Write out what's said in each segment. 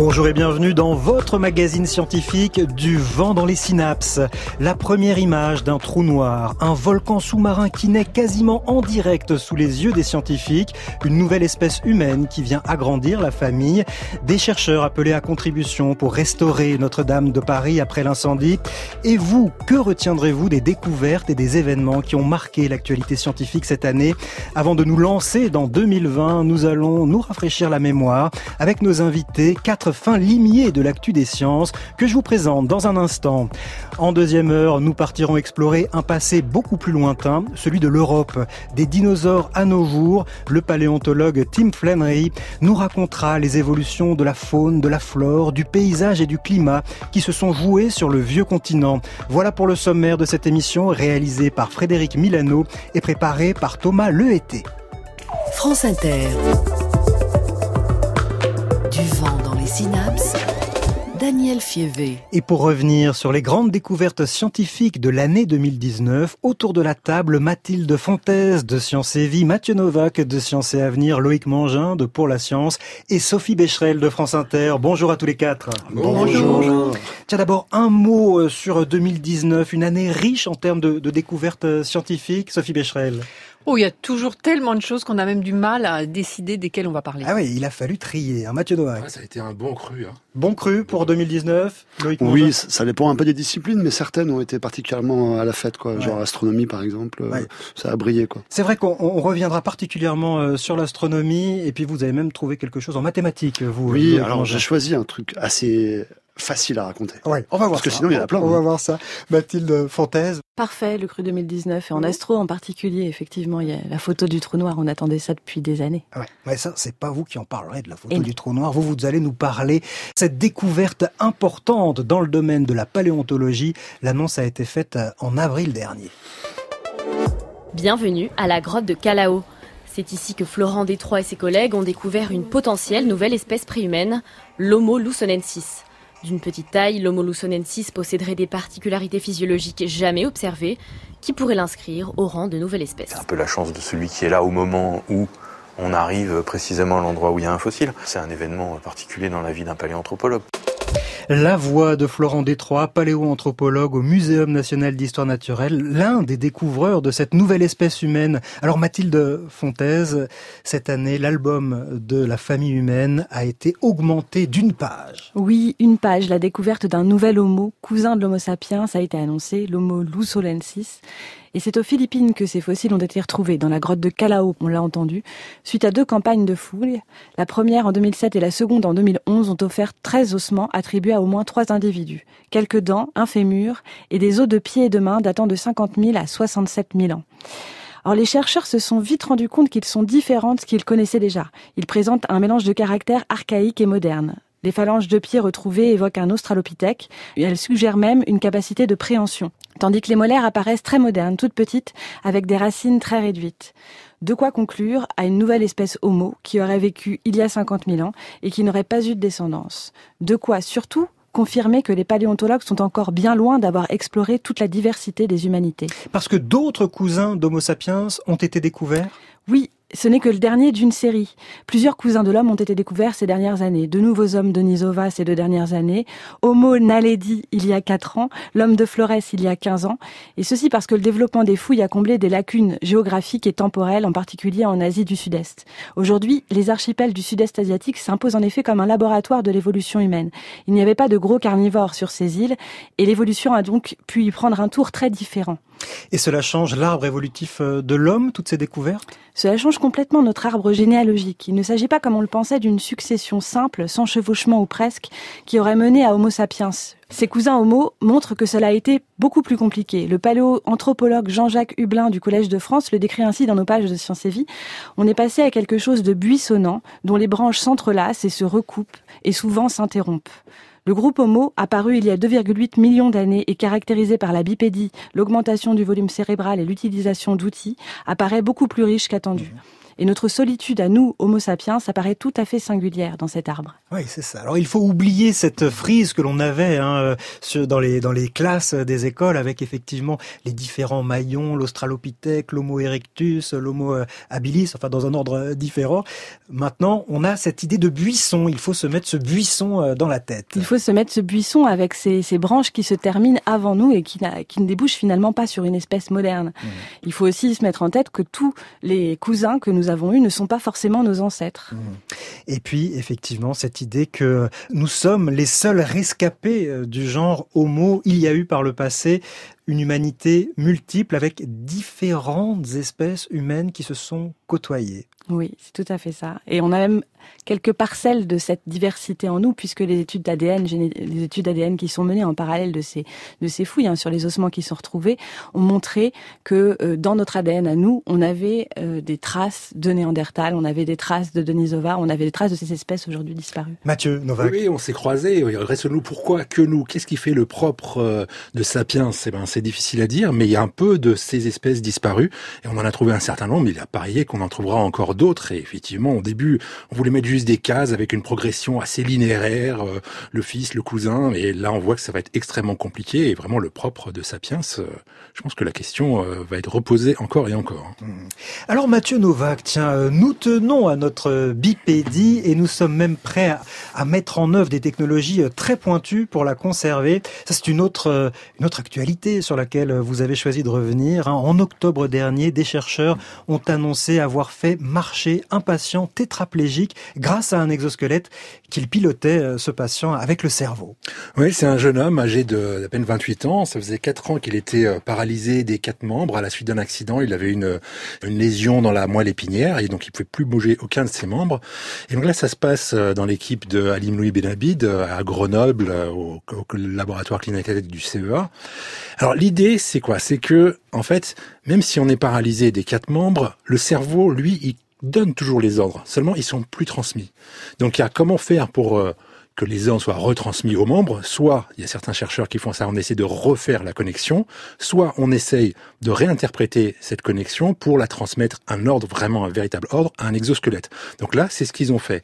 Bonjour et bienvenue dans votre magazine scientifique du vent dans les synapses. La première image d'un trou noir, un volcan sous-marin qui naît quasiment en direct sous les yeux des scientifiques, une nouvelle espèce humaine qui vient agrandir la famille, des chercheurs appelés à contribution pour restaurer Notre-Dame de Paris après l'incendie. Et vous, que retiendrez-vous des découvertes et des événements qui ont marqué l'actualité scientifique cette année? Avant de nous lancer dans 2020, nous allons nous rafraîchir la mémoire avec nos invités, 4 fins limiers de l'actu des sciences que je vous présente dans un instant. En deuxième heure, nous partirons explorer un passé beaucoup plus lointain, celui de l'Europe, des dinosaures à nos jours. Le paléontologue Tim Flannery nous racontera les évolutions de la faune, de la flore, du paysage et du climat qui se sont joués sur le vieux continent. Voilà pour le sommaire de cette émission réalisée par Frédéric Milano et préparée par Thomas Lehété. France Inter. Du vent dans les synapses, Daniel Fievé. Et pour revenir sur les grandes découvertes scientifiques de l'année 2019, autour de la table, Mathilde Fontaise de Sciences et Vie, Mathieu Novak de Sciences et Avenir, Loïc Mangin de Pour la Science et Sophie Becherel de France Inter. Bonjour à tous les quatre. Bonjour. Tiens, d'abord un mot sur 2019, une année riche en termes de découvertes scientifiques. Sophie Becherel. Oh, il y a toujours tellement de choses qu'on a même du mal à décider desquelles on va parler. Ah oui, il a fallu trier. Mathieu Novak. Ça a été un bon cru. Bon cru pour 2019, Loïc Mangin. Oui, ça dépend un peu des disciplines, mais certaines ont été particulièrement à la fête, quoi. Ouais. Genre l'astronomie, par exemple, ça a brillé, quoi. C'est vrai qu'on reviendra particulièrement sur l'astronomie, et puis vous avez même trouvé quelque chose en mathématiques, vous. Oui, alors j'ai choisi un truc assez facile à raconter. Ouais, on va voir. Parce que sinon, il y en a plein. On va voir ça. Mathilde Fontaise. Parfait, le cru 2019. Et en astro en particulier, effectivement, il y a la photo du trou noir. On attendait ça depuis des années. Ouais, ça, c'est pas vous qui en parlerez de la photo du trou noir. Vous allez nous parler. Cette découverte importante dans le domaine de la paléontologie, l'annonce a été faite en avril dernier. Bienvenue à la grotte de Callao. C'est ici que Florent Détroit et ses collègues ont découvert une potentielle nouvelle espèce préhumaine, l'Homo lusonensis. D'une petite taille, l'Homo lusonensis posséderait des particularités physiologiques jamais observées qui pourraient l'inscrire au rang de nouvelle espèce. C'est un peu la chance de celui qui est là au moment où on arrive précisément à l'endroit où il y a un fossile. C'est un événement particulier dans la vie d'un paléanthropologue. La voix de Florent Détroit, paléoanthropologue au Muséum national d'histoire naturelle, l'un des découvreurs de cette nouvelle espèce humaine. Alors Mathilde Fontaise, cette année, l'album de la famille humaine a été augmenté d'une page. Oui, une page. La découverte d'un nouvel homo, cousin de l'Homo sapiens, a été annoncée, l'Homo lusonensis. Et c'est aux Philippines que ces fossiles ont été retrouvés, dans la grotte de Callao, on l'a entendu, suite à 2 campagnes de fouilles. La première en 2007 et la seconde en 2011 ont offert 13 ossements attribués à au moins 3 individus. Quelques dents, un fémur et des os de pieds et de mains datant de 50 000 à 67 000 ans. Alors les chercheurs se sont vite rendus compte qu'ils sont différents de ce qu'ils connaissaient déjà. Ils présentent un mélange de caractères archaïques et modernes. Les phalanges de pieds retrouvées évoquent un australopithèque. Elles suggèrent même une capacité de préhension. Tandis que les molaires apparaissent très modernes, toutes petites, avec des racines très réduites. De quoi conclure à une nouvelle espèce Homo qui aurait vécu il y a 50 000 ans et qui n'aurait pas eu de descendance. De quoi, surtout, confirmer que les paléontologues sont encore bien loin d'avoir exploré toute la diversité des humanités. Parce que d'autres cousins d'Homo sapiens ont été découverts ? Oui. Ce n'est que le dernier d'une série. Plusieurs cousins de l'homme ont été découverts ces dernières années. De nouveaux hommes de Denisova ces 2 dernières années. Homo naledi il y a 4 ans. L'homme de Flores il y a 15 ans. Et ceci parce que le développement des fouilles a comblé des lacunes géographiques et temporelles, en particulier en Asie du Sud-Est. Aujourd'hui, les archipels du Sud-Est asiatique s'imposent en effet comme un laboratoire de l'évolution humaine. Il n'y avait pas de gros carnivores sur ces îles et l'évolution a donc pu y prendre un tour très différent. Et cela change l'arbre évolutif de l'homme, toutes ces découvertes ? Cela change complètement notre arbre généalogique. Il ne s'agit pas, comme on le pensait, d'une succession simple, sans chevauchement ou presque, qui aurait mené à Homo sapiens. Ces cousins Homo montrent que cela a été beaucoup plus compliqué. Le paléoanthropologue Jean-Jacques Hublin du Collège de France le décrit ainsi dans nos pages de Sciences et Vie. On est passé à quelque chose de buissonnant, dont les branches s'entrelacent et se recoupent, et souvent s'interrompent. Le groupe Homo, apparu il y a 2,8 millions d'années et caractérisé par la bipédie, l'augmentation du volume cérébral et l'utilisation d'outils, apparaît beaucoup plus riche qu'attendu. Et notre solitude à nous, Homo sapiens, ça paraît tout à fait singulière dans cet arbre. Oui, c'est ça. Alors il faut oublier cette frise que l'on avait dans les classes des écoles avec effectivement les différents maillons, l'Australopithèque, l'Homo erectus, l'Homo habilis, enfin dans un ordre différent. Maintenant, on a cette idée de buisson. Il faut se mettre ce buisson dans la tête. Il faut se mettre ce buisson avec ces branches qui se terminent avant nous et qui ne débouchent finalement pas sur une espèce moderne. Il faut aussi se mettre en tête que tous les cousins que nous avons eus ne sont pas forcément nos ancêtres. Et puis, effectivement, cette idée que nous sommes les seuls rescapés du genre Homo. Il y a eu par le passé une humanité multiple avec différentes espèces humaines qui se sont côtoyées. Oui, c'est tout à fait ça. Et on a même quelques parcelles de cette diversité en nous, puisque les études d'ADN qui sont menées en parallèle de ces fouilles sur les ossements qui sont retrouvés, ont montré que dans notre ADN à nous, on avait des traces de Néandertal, on avait des traces de Denisova, on avait des traces de ces espèces aujourd'hui disparues. Mathieu Novak. Oui, on s'est croisés. Reste-nous, pourquoi que nous? Qu'est-ce qui fait le propre de Sapiens? C'est difficile à dire, mais il y a un peu de ces espèces disparues, et on en a trouvé un certain nombre. Il a parié qu'on en trouvera encore d'autres, et effectivement, au début, on voulait mettre juste des cases avec une progression assez linéaire, le fils, le cousin, et là, on voit que ça va être extrêmement compliqué, et vraiment le propre de Sapiens, je pense que la question va être reposée encore et encore. Alors Mathieu Novak, tiens, nous tenons à notre bipédie, et nous sommes même prêts à mettre en œuvre des technologies très pointues pour la conserver. Ça, c'est une autre actualité sur laquelle vous avez choisi de revenir. En octobre dernier, des chercheurs ont annoncé avoir fait marcher un patient tétraplégique grâce à un exosquelette qu'il pilotait, ce patient, avec le cerveau. Oui, c'est un jeune homme âgé d'à peine 28 ans. Ça faisait 4 ans qu'il était paralysé des 4 membres à la suite d'un accident. Il avait une lésion dans la moelle épinière et donc il pouvait plus bouger aucun de ses membres. Et donc là, ça se passe dans l'équipe de Halim Louis Benabid à Grenoble, au laboratoire clinique du CEA. Alors l'idée, c'est quoi? C'est que, en fait, même si on est paralysé des 4 membres, le cerveau, lui, il donne toujours les ordres. Seulement, ils sont plus transmis. Donc, il y a comment faire pour que les ordres soient retransmis aux membres. Soit, il y a certains chercheurs qui font ça, on essaie de refaire la connexion. Soit, on essaye de réinterpréter cette connexion pour la transmettre un ordre, vraiment un véritable ordre, à un exosquelette. Donc là, c'est ce qu'ils ont fait.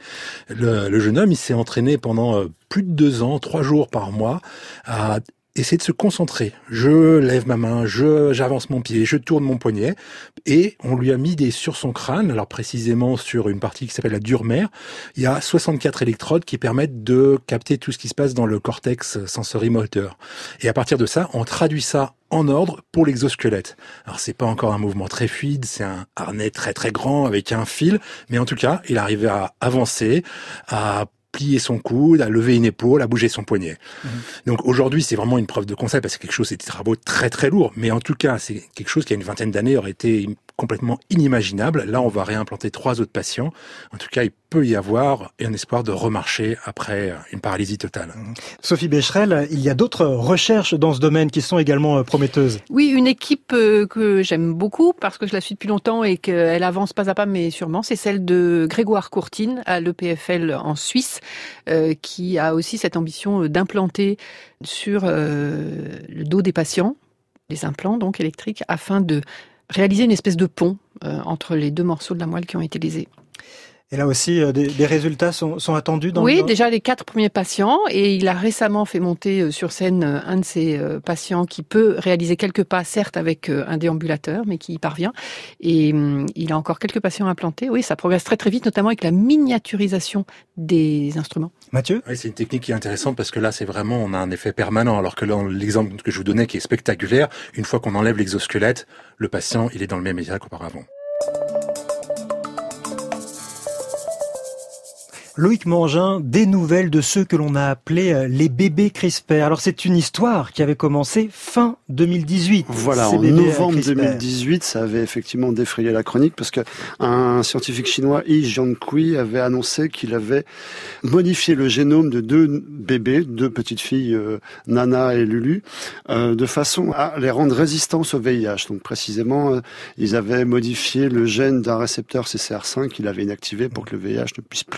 Le jeune homme, il s'est entraîné pendant plus de 2 ans, 3 jours par mois, à essayer de se concentrer. Je lève ma main, j'avance mon pied, je tourne mon poignet, et on lui a mis sur son crâne, alors précisément sur une partie qui s'appelle la dure mère, il y a 64 électrodes qui permettent de capter tout ce qui se passe dans le cortex sensorimoteur. Et à partir de ça, on traduit ça en ordre pour l'exosquelette. Alors c'est pas encore un mouvement très fluide, c'est un harnais très très grand avec un fil, mais en tout cas, il arrive à avancer, à plier son coude, à lever une épaule, à bouger son poignet. Donc aujourd'hui, c'est vraiment une preuve de concept, parce que c'est quelque chose, c'est des travaux très très lourds, mais en tout cas, c'est quelque chose qui, il y a une vingtaine d'années, aurait été complètement inimaginable. Là, on va réimplanter 3 autres patients. En tout cas, il peut y avoir un espoir de remarcher après une paralysie totale. Sophie Becherel, il y a d'autres recherches dans ce domaine qui sont également prometteuses. Oui, une équipe que j'aime beaucoup parce que je la suis depuis longtemps et qu'elle avance pas à pas, mais sûrement, c'est celle de Grégoire Courtine à l'EPFL en Suisse, qui a aussi cette ambition d'implanter sur le dos des patients des implants donc électriques afin de réaliser une espèce de pont entre les 2 morceaux de la moelle qui ont été lésés. Et là aussi, des résultats sont attendus dans Oui, déjà les 4 premiers patients, et il a récemment fait monter sur scène un de ces patients qui peut réaliser quelques pas, certes avec un déambulateur, mais qui y parvient. Et il a encore quelques patients implantés. Oui, ça progresse très très vite, notamment avec la miniaturisation des instruments. Mathieu ? Oui, c'est une technique qui est intéressante parce que là, c'est vraiment, on a un effet permanent. Alors que là, l'exemple que je vous donnais qui est spectaculaire, une fois qu'on enlève l'exosquelette, le patient, il est dans le même état qu'auparavant. Loïc Mangin, des nouvelles de ceux que l'on a appelés les bébés CRISPR. Alors c'est une histoire qui avait commencé fin 2018. Voilà, en novembre 2018, ça avait effectivement défrayé la chronique parce que un scientifique chinois, Yi Jiankui, avait annoncé qu'il avait modifié le génome de 2 bébés, 2 petites filles, Nana et Lulu, de façon à les rendre résistants au VIH. Donc précisément, ils avaient modifié le gène d'un récepteur CCR5 qu'il avait inactivé pour que le VIH ne puisse plus rentrer dans les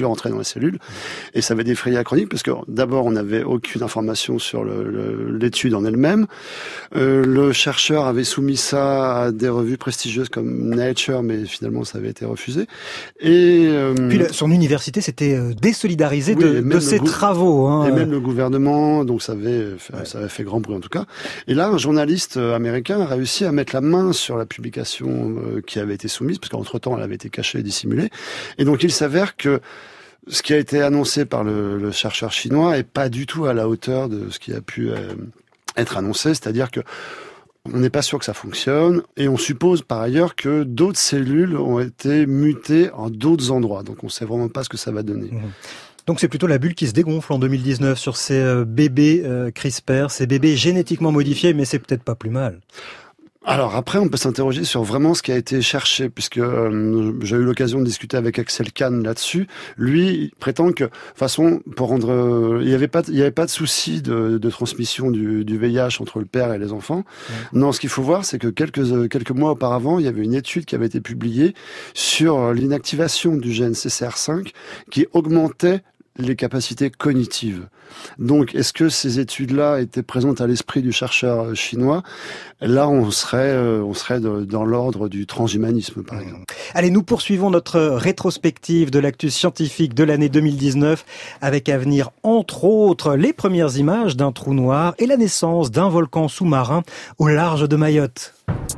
cellule. Et ça avait défrayé la chronique parce que d'abord, on n'avait aucune information sur l'étude en elle-même. Le chercheur avait soumis ça à des revues prestigieuses comme Nature, mais finalement, ça avait été refusé. Et puis son université s'était désolidarisée de ses travaux. Hein. Et même le gouvernement, donc ça avait fait grand bruit en tout cas. Et là, un journaliste américain a réussi à mettre la main sur la publication qui avait été soumise, parce qu'entre-temps, elle avait été cachée et dissimulée. Et donc, il s'avère que ce qui a été annoncé par le chercheur chinois est pas du tout à la hauteur de ce qui a pu être annoncé, c'est-à-dire que on n'est pas sûr que ça fonctionne, et on suppose par ailleurs que d'autres cellules ont été mutées en d'autres endroits. Donc, on sait vraiment pas ce que ça va donner. Donc c'est plutôt la bulle qui se dégonfle en 2019 sur ces bébés CRISPR, ces bébés génétiquement modifiés, mais c'est peut-être pas plus mal. Alors après, on peut s'interroger sur vraiment ce qui a été cherché, puisque j'ai eu l'occasion de discuter avec Axel Kahn là-dessus. Lui, il prétend que, de toute façon, pour rendre, il y avait pas de souci de transmission du VIH entre le père et les enfants. Non, ce qu'il faut voir, c'est que quelques mois auparavant, il y avait une étude qui avait été publiée sur l'inactivation du gène CCR5 qui augmentait les capacités cognitives. Donc, est-ce que ces études-là étaient présentes à l'esprit du chercheur chinois ? Là, on serait dans l'ordre du transhumanisme, par exemple. Allez, nous poursuivons notre rétrospective de l'actu scientifique de l'année 2019 avec à venir, entre autres, les premières images d'un trou noir et la naissance d'un volcan sous-marin au large de Mayotte.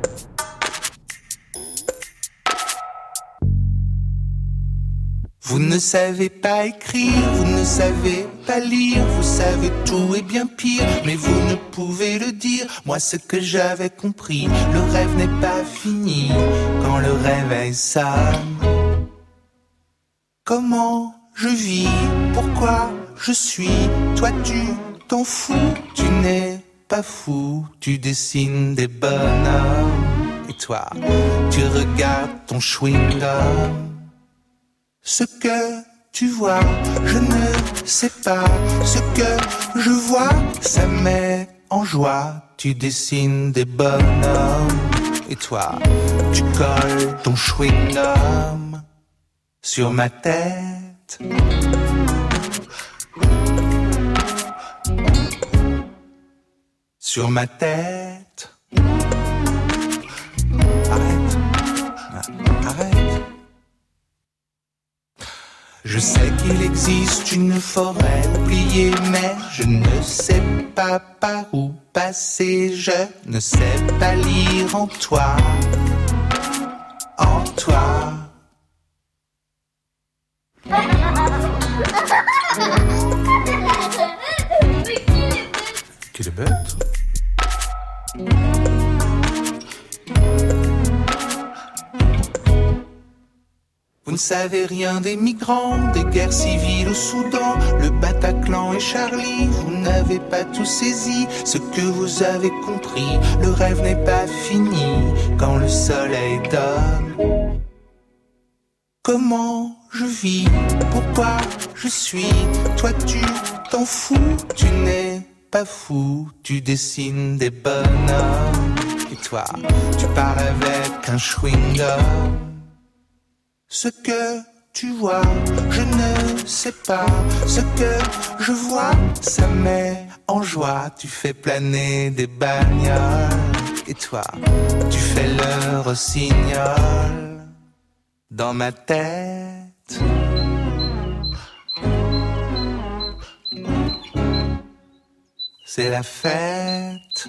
Vous ne savez pas écrire, vous ne savez pas lire, vous savez tout et bien pire, mais vous ne pouvez le dire. Moi, ce que j'avais compris, le rêve n'est pas fini quand le réveil sonne. Comment je vis, pourquoi je suis, toi tu t'en fous, tu n'es pas fou, tu dessines des bonhommes, et toi, tu regardes ton chewing-gum. Ce que tu vois, je ne sais pas. Ce que je vois, ça met en joie. Tu dessines des bonhommes. Et toi, tu colles ton chewing-gum sur ma tête. Sur ma tête. Arrête. Je sais qu'il existe une forêt oubliée, mais je ne sais pas par où passer. Je ne sais pas lire en toi, en toi. Qui est bête? Vous ne savez rien des migrants, des guerres civiles au Soudan, le Bataclan et Charlie, vous n'avez pas tout saisi ce que vous avez compris, le rêve n'est pas fini quand le soleil donne. Comment je vis, pourquoi je suis, toi tu t'en fous, tu n'es pas fou, tu dessines des bonhommes, et toi tu pars avec un chewing-gum. Ce que tu vois, je ne sais pas. Ce que je vois, ça met en joie. Tu fais planer des bagnoles. Et toi, tu fais le rossignol dans ma tête. C'est la fête.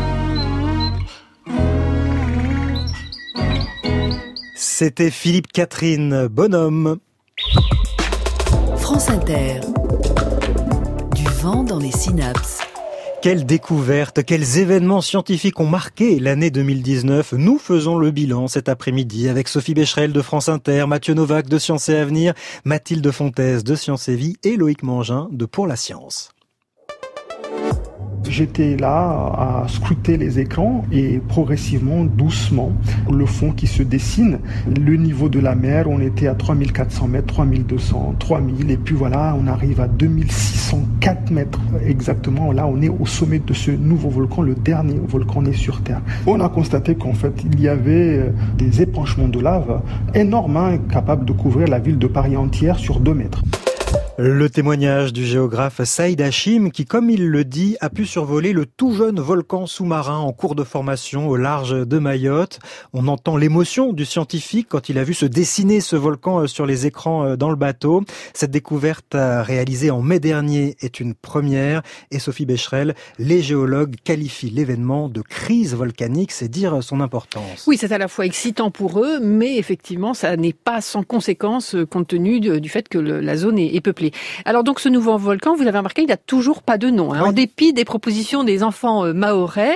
C'était Philippe Catherine, bonhomme. France Inter. Du vent dans les synapses. Quelles découvertes, quels événements scientifiques ont marqué l'année 2019. Nous faisons le bilan cet après-midi avec Sophie Becherel de France Inter, Mathieu Novak de Sciences et Avenir, Mathilde Fontaise de Sciences et Vie et Loïc Mangin de Pour la Science. J'étais là à scruter les écrans et progressivement, doucement, le fond qui se dessine. Le niveau de la mer, on était à 3400 mètres, 3200, 3000 et puis voilà, on arrive à 2604 mètres exactement. Là, on est au sommet de ce nouveau volcan, le dernier volcan né sur Terre. On a constaté qu'en fait, il y avait des épanchements de lave énormes, capables de couvrir la ville de Paris entière sur 2 mètres. Le témoignage du géographe Saïd Hachim qui, comme il le dit, a pu survoler le tout jeune volcan sous-marin en cours de formation au large de Mayotte. On entend l'émotion du scientifique quand il a vu se dessiner ce volcan sur les écrans dans le bateau. Cette découverte réalisée en mai dernier est une première et Sophie Becherel, les géologues qualifient l'événement de crise volcanique, c'est dire son importance. Oui, c'est à la fois excitant pour eux, mais effectivement, ça n'est pas sans conséquence compte tenu du fait que la zone est peuplée. Alors donc ce nouveau volcan, vous avez remarqué, il n'a toujours pas de nom. Oui. En dépit des propositions des enfants mahorais,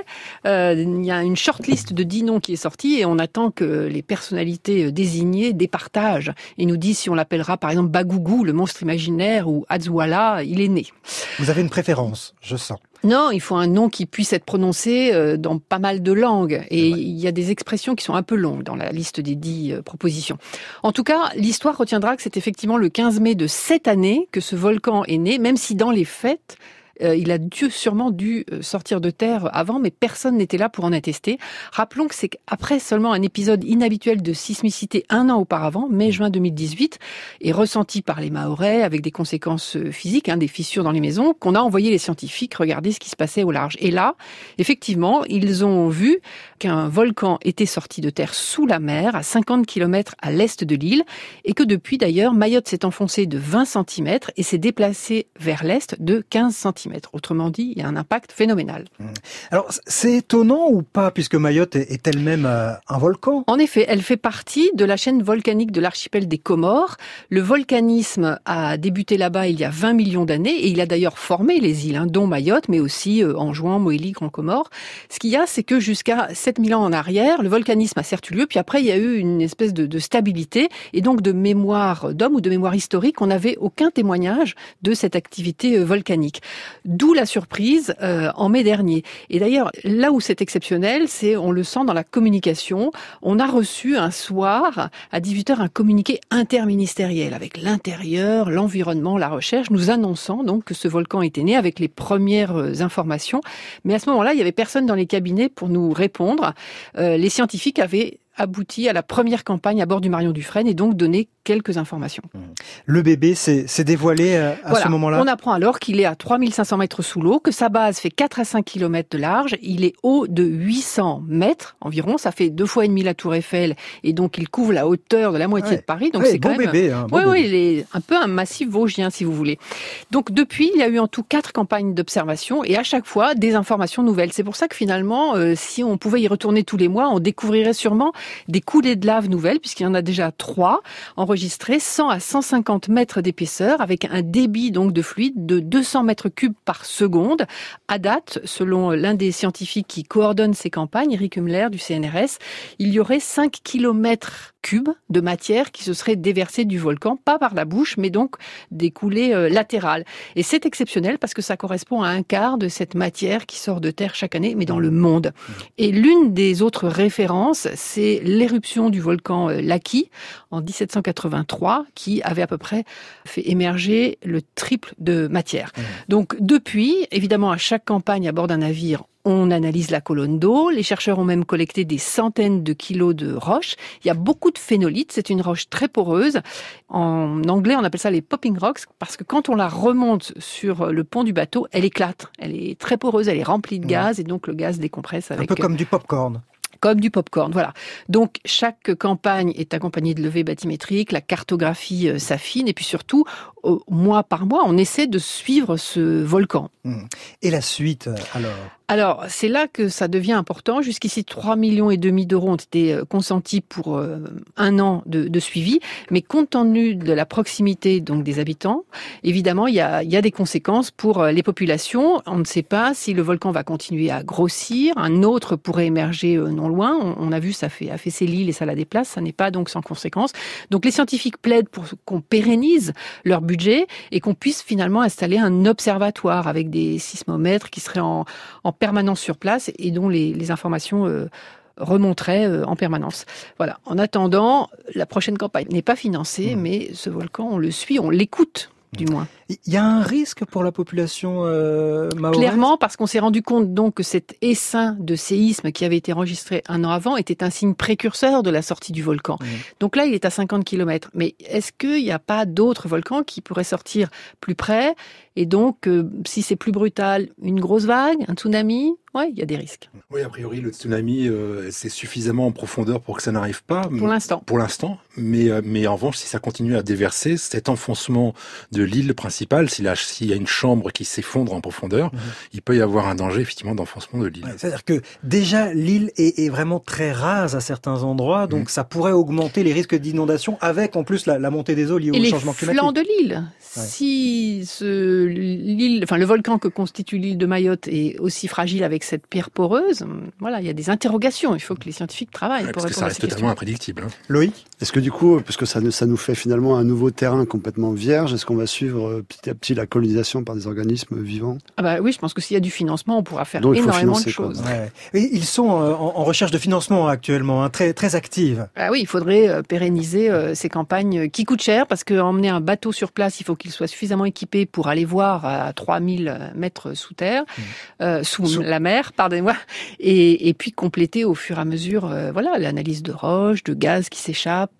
il y a une shortlist de 10 noms qui est sortie et on attend que les personnalités désignées départagent et nous disent si on l'appellera par exemple Bagougou, le monstre imaginaire, ou Adzouala, il est né. Vous avez une préférence, je sens. Non, il faut un nom qui puisse être prononcé dans pas mal de langues. Et il y a des expressions qui sont un peu longues dans la liste des 10 propositions. En tout cas, l'histoire retiendra que c'est effectivement le 15 mai de cette année que ce volcan est né, même si dans les faits, il a sûrement dû sortir de terre avant, mais personne n'était là pour en attester. Rappelons que c'est après seulement un épisode inhabituel de sismicité 1 an auparavant, mai-juin 2018, et ressenti par les Mahorais avec des conséquences physiques, des fissures dans les maisons, qu'on a envoyé les scientifiques regarder ce qui se passait au large. Et là, effectivement, ils ont vu qu'un volcan était sorti de terre sous la mer, à 50 km à l'est de l'île, et que depuis d'ailleurs, Mayotte s'est enfoncée de 20 cm et s'est déplacée vers l'est de 15 cm. Autrement dit, il y a un impact phénoménal. Alors, c'est étonnant ou pas, puisque Mayotte est elle-même un volcan? En effet, elle fait partie de la chaîne volcanique de l'archipel des Comores. Le volcanisme a débuté là-bas il y a 20 millions d'années, et il a d'ailleurs formé les îles, dont Mayotte, mais aussi Anjouan, Mohéli, Grand Comore. Ce qu'il y a, c'est que jusqu'à 7000 ans en arrière, le volcanisme a certes eu lieu, puis après, il y a eu une espèce de stabilité, et donc de mémoire d'homme ou de mémoire historique. On n'avait aucun témoignage de cette activité volcanique. D'où la surprise en mai dernier. Et d'ailleurs, là où c'est exceptionnel, on le sent dans la communication. On a reçu un soir, à 18h, un communiqué interministériel avec l'intérieur, l'environnement, la recherche, nous annonçant donc que ce volcan était né avec les premières informations. Mais à ce moment-là, il y avait personne dans les cabinets pour nous répondre. Les scientifiques avaient abouti à la première campagne à bord du Marion Dufresne et donc donné quelques informations. Le bébé s'est dévoilé à ce moment-là. On apprend alors qu'il est à 3500 mètres sous l'eau, que sa base fait 4 à 5 km de large, il est haut de 800 mètres environ, ça fait 2 fois et demi la Tour Eiffel et donc il couvre la hauteur de la moitié de Paris. Donc c'est bon quand même bébé. Oui, il est un peu un massif vosgien si vous voulez. Donc depuis, il y a eu en tout 4 campagnes d'observation et à chaque fois des informations nouvelles. C'est pour ça que finalement, si on pouvait y retourner tous les mois, on découvrirait sûrement des coulées de lave nouvelles, puisqu'il y en a déjà 3 enregistrées, 100 à 150 mètres d'épaisseur, avec un débit donc de fluide de 200 mètres cubes par seconde. À date, selon l'un des scientifiques qui coordonne ces campagnes, Eric Hummler du CNRS, il y aurait 5 kilomètres cubes de matière qui se serait déversée du volcan, pas par la bouche, mais donc des coulées latérales. Et c'est exceptionnel parce que ça correspond à un quart de cette matière qui sort de terre chaque année, mais dans le monde. Et l'une des autres références, c'est l'éruption du volcan Laki en 1783, qui avait à peu près fait émerger le triple de matière. Donc depuis, évidemment, à chaque campagne à bord d'un navire, on analyse la colonne d'eau. Les chercheurs ont même collecté des centaines de kilos de roches. Il y a beaucoup de phénolite. C'est une roche très poreuse. En anglais, on appelle ça les popping rocks parce que quand on la remonte sur le pont du bateau, elle éclate. Elle est très poreuse, elle est remplie de gaz et donc le gaz décompresse avec... Un peu comme du popcorn. Comme du popcorn, voilà. Donc, chaque campagne est accompagnée de levées bathymétriques, la cartographie s'affine, et puis surtout, mois par mois, on essaie de suivre ce volcan. Et la suite, alors ? Alors, c'est là que ça devient important. Jusqu'ici, 3,5 millions d'euros ont été consentis pour 1 an de suivi. Mais compte tenu de la proximité donc des habitants, évidemment, il y a des conséquences pour les populations. On ne sait pas si le volcan va continuer à grossir. Un autre pourrait émerger non loin. On a vu, ça fait affaisser l'île et ça la déplace. Ça n'est pas donc sans conséquence. Donc, les scientifiques plaident pour qu'on pérennise leur budget et qu'on puisse finalement installer un observatoire avec des sismomètres qui seraient en permanence sur place et dont les informations remonteraient en permanence. Voilà. En attendant, la prochaine campagne n'est pas financée, mais ce volcan, on le suit, on l'écoute. du moins. Il y a un risque pour la population mahoraise ? Clairement, parce qu'on s'est rendu compte donc que cet essaim de séisme qui avait été enregistré un an avant était un signe précurseur de la sortie du volcan. Donc là, il est à 50 km. Mais est-ce qu'il n'y a pas d'autres volcans qui pourraient sortir plus près ? Et donc, si c'est plus brutal, une grosse vague, un tsunami, ouais, il y a des risques. Oui, a priori, le tsunami, c'est suffisamment en profondeur pour que ça n'arrive pas. Pour l'instant. Mais en revanche, si ça continue à déverser, cet enfoncement de l'île principale, s'il y a une chambre qui s'effondre en profondeur, il peut y avoir un danger, effectivement, d'enfoncement de l'île. Ouais, c'est-à-dire que déjà, l'île est vraiment très rase à certains endroits, donc ça pourrait augmenter les risques d'inondation avec, en plus, la montée des eaux liées au changement climatique. Et les flancs de l'île. Ouais. Si le volcan que constitue l'île de Mayotte est aussi fragile avec cette pierre poreuse, voilà, il y a des interrogations. Il faut que les scientifiques travaillent pour répondre à ces questions. Parce que ça reste totalement imprédictible. Loïc ? Est-ce que du coup, puisque ça nous fait finalement un nouveau terrain complètement vierge, est-ce qu'on va suivre petit à petit la colonisation par des organismes vivants ? Oui, je pense que s'il y a du financement, on pourra faire énormément de choses. Ouais. Et ils sont en recherche de financement actuellement, très, très active. Oui, il faudrait pérenniser ces campagnes qui coûtent cher, parce qu'emmener un bateau sur place, il faut qu'il soit suffisamment équipé pour aller voir à 3000 mètres sous terre, sous la mer, pardonnez-moi, et puis compléter au fur et à mesure l'analyse de roches, de gaz qui s'échappent.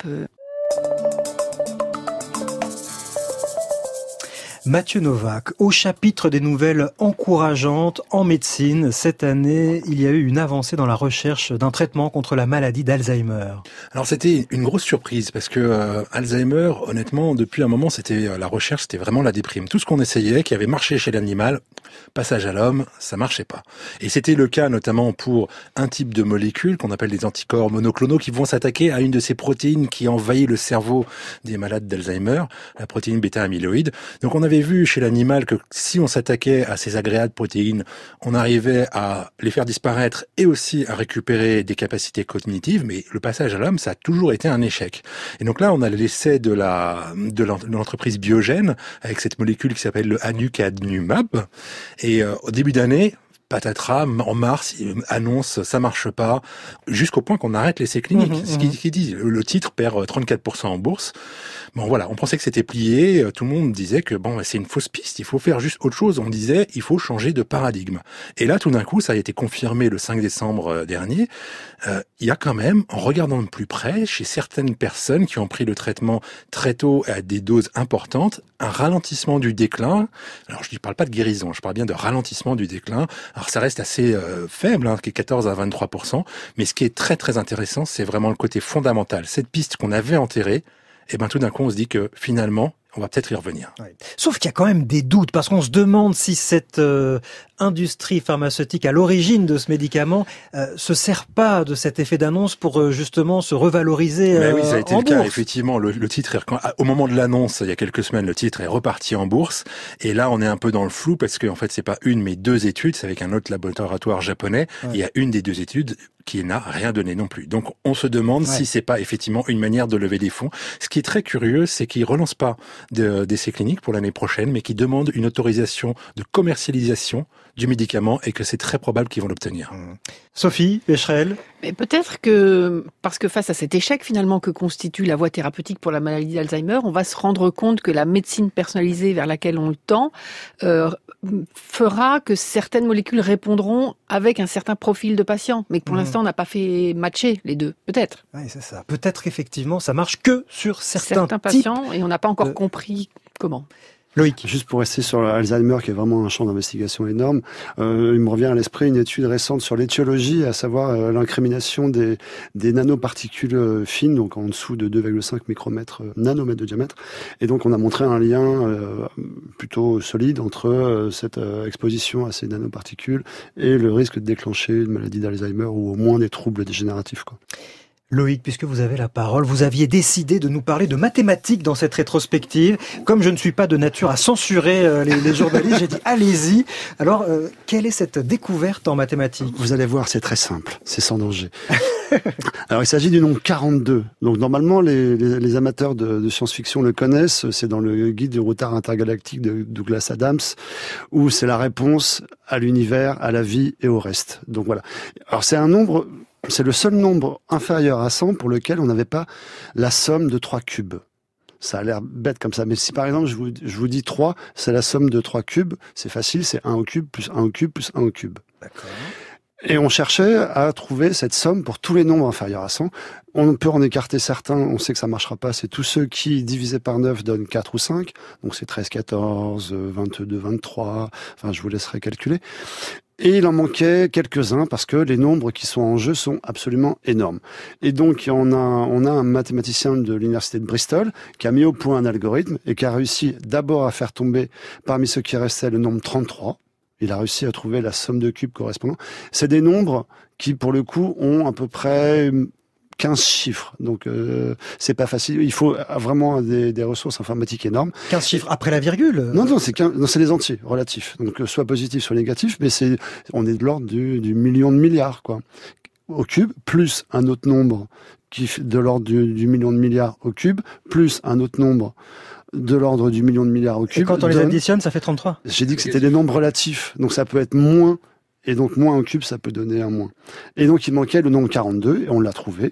Mathieu Novak, au chapitre des nouvelles encourageantes en médecine, cette année, il y a eu une avancée dans la recherche d'un traitement contre la maladie d'Alzheimer. Alors c'était une grosse surprise parce que Alzheimer, honnêtement, depuis un moment, la recherche, c'était vraiment la déprime. Tout ce qu'on essayait, qui avait marché chez l'animal, passage à l'homme, ça marchait pas. Et c'était le cas notamment pour un type de molécule qu'on appelle des anticorps monoclonaux qui vont s'attaquer à une de ces protéines qui envahit le cerveau des malades d'Alzheimer, la protéine bêta-amyloïde. Donc on avait vu chez l'animal que si on s'attaquait à ces agrégats de protéines, on arrivait à les faire disparaître et aussi à récupérer des capacités cognitives, mais le passage à l'homme, ça a toujours été un échec. Et donc là, on a l'essai de l'entreprise Biogen avec cette molécule qui s'appelle le aducanumab. Et au début d'année, patatras, en mars, annonce ça marche pas, jusqu'au point qu'on arrête l'essai clinique. Ce qui dit, le titre perd 34% en bourse. Bon voilà, on pensait que c'était plié, tout le monde disait que c'est une fausse piste, il faut faire juste autre chose. On disait il faut changer de paradigme. Et là tout d'un coup, ça a été confirmé le 5 décembre dernier. Il y a quand même, en regardant de plus près, chez certaines personnes qui ont pris le traitement très tôt à des doses importantes, un ralentissement du déclin. Alors je ne parle pas de guérison, je parle bien de ralentissement du déclin. Alors ça reste assez faible, qui est 14 à 23%, mais ce qui est très très intéressant, c'est vraiment le côté fondamental. Cette piste qu'on avait enterrée, tout d'un coup on se dit que finalement, on va peut-être y revenir. Ouais. Sauf qu'il y a quand même des doutes, parce qu'on se demande si cette industrie pharmaceutique à l'origine de ce médicament se sert pas de cet effet d'annonce pour justement se revaloriser oui, ça a été en le cas. bourse. Effectivement, le titre au moment de l'annonce, il y a quelques semaines, le titre est reparti en bourse. Et là, on est un peu dans le flou parce que en fait, c'est pas une mais deux études. C'est avec un autre laboratoire japonais. Ouais. Il y a une des deux études qui n'a rien donné non plus. Donc, on se demande si c'est pas effectivement une manière de lever des fonds. Ce qui est très curieux, c'est qu'ils relancent pas d'essais cliniques pour l'année prochaine, mais qu'ils demandent une autorisation de commercialisation du médicament et que c'est très probable qu'ils vont l'obtenir. Sophie Becherel. Mais peut-être que, parce que face à cet échec finalement que constitue la voie thérapeutique pour la maladie d'Alzheimer, on va se rendre compte que la médecine personnalisée vers laquelle on le tend fera que certaines molécules répondront avec un certain profil de patient, mais que pour l'instant on n'a pas fait matcher les deux, peut-être. Oui, c'est ça. Peut-être qu'effectivement ça marche que sur certains patients et on n'a pas encore compris comment. Loïc. Juste pour rester sur l'Alzheimer, qui est vraiment un champ d'investigation énorme, il me revient à l'esprit une étude récente sur l'étiologie, à savoir l'incrimination des nanoparticules fines, donc en dessous de 2,5 nanomètres de diamètre. Et donc on a montré un lien plutôt solide entre cette exposition à ces nanoparticules et le risque de déclencher une maladie d'Alzheimer ou au moins des troubles dégénératifs, quoi. Loïc, puisque vous avez la parole, vous aviez décidé de nous parler de mathématiques dans cette rétrospective. Comme je ne suis pas de nature à censurer les journalistes, j'ai dit allez-y. Alors, quelle est cette découverte en mathématiques ? Vous allez voir, c'est très simple, c'est sans danger. Alors, il s'agit du nombre 42. Donc, normalement, les amateurs de science-fiction le connaissent. C'est dans le guide du retard intergalactique de Douglas Adams, où c'est la réponse à l'univers, à la vie et au reste. Donc, voilà. Alors, c'est le seul nombre inférieur à 100 pour lequel on n'avait pas la somme de 3 cubes. Ça a l'air bête comme ça. Mais si par exemple, je vous dis 3, c'est la somme de 3 cubes, c'est facile, c'est 1 au cube plus 1 au cube plus 1 au cube. D'accord. Et on cherchait à trouver cette somme pour tous les nombres inférieurs à 100. On peut en écarter certains, on sait que ça marchera pas. C'est tous ceux qui, divisés par 9, donnent 4 ou 5. Donc c'est 13, 14, 22, 23. Enfin, je vous laisserai calculer. Et il en manquait quelques-uns parce que les nombres qui sont en jeu sont absolument énormes. Et donc, on a un mathématicien de l'université de Bristol qui a mis au point un algorithme et qui a réussi d'abord à faire tomber parmi ceux qui restaient le nombre 33. Il a réussi à trouver la somme de cubes correspondant. C'est des nombres qui, pour le coup, ont à peu près 15 chiffres. Donc, c'est pas facile. Il faut vraiment des ressources informatiques énormes. 15 chiffres après la virgule? Non, c'est des entiers relatifs. Donc, soit positifs, soit négatifs, mais on est de l'ordre du million de milliards, quoi. Au cube, plus un autre nombre qui de l'ordre du million de milliards au cube, plus un autre nombre de l'ordre du million de milliards au cube. Et quand on les additionne, ça fait 33. J'ai dit que c'était des nombres relatifs. Donc ça peut être moins, et donc moins au cube, ça peut donner un moins. Et donc il manquait le nombre 42, et on l'a trouvé.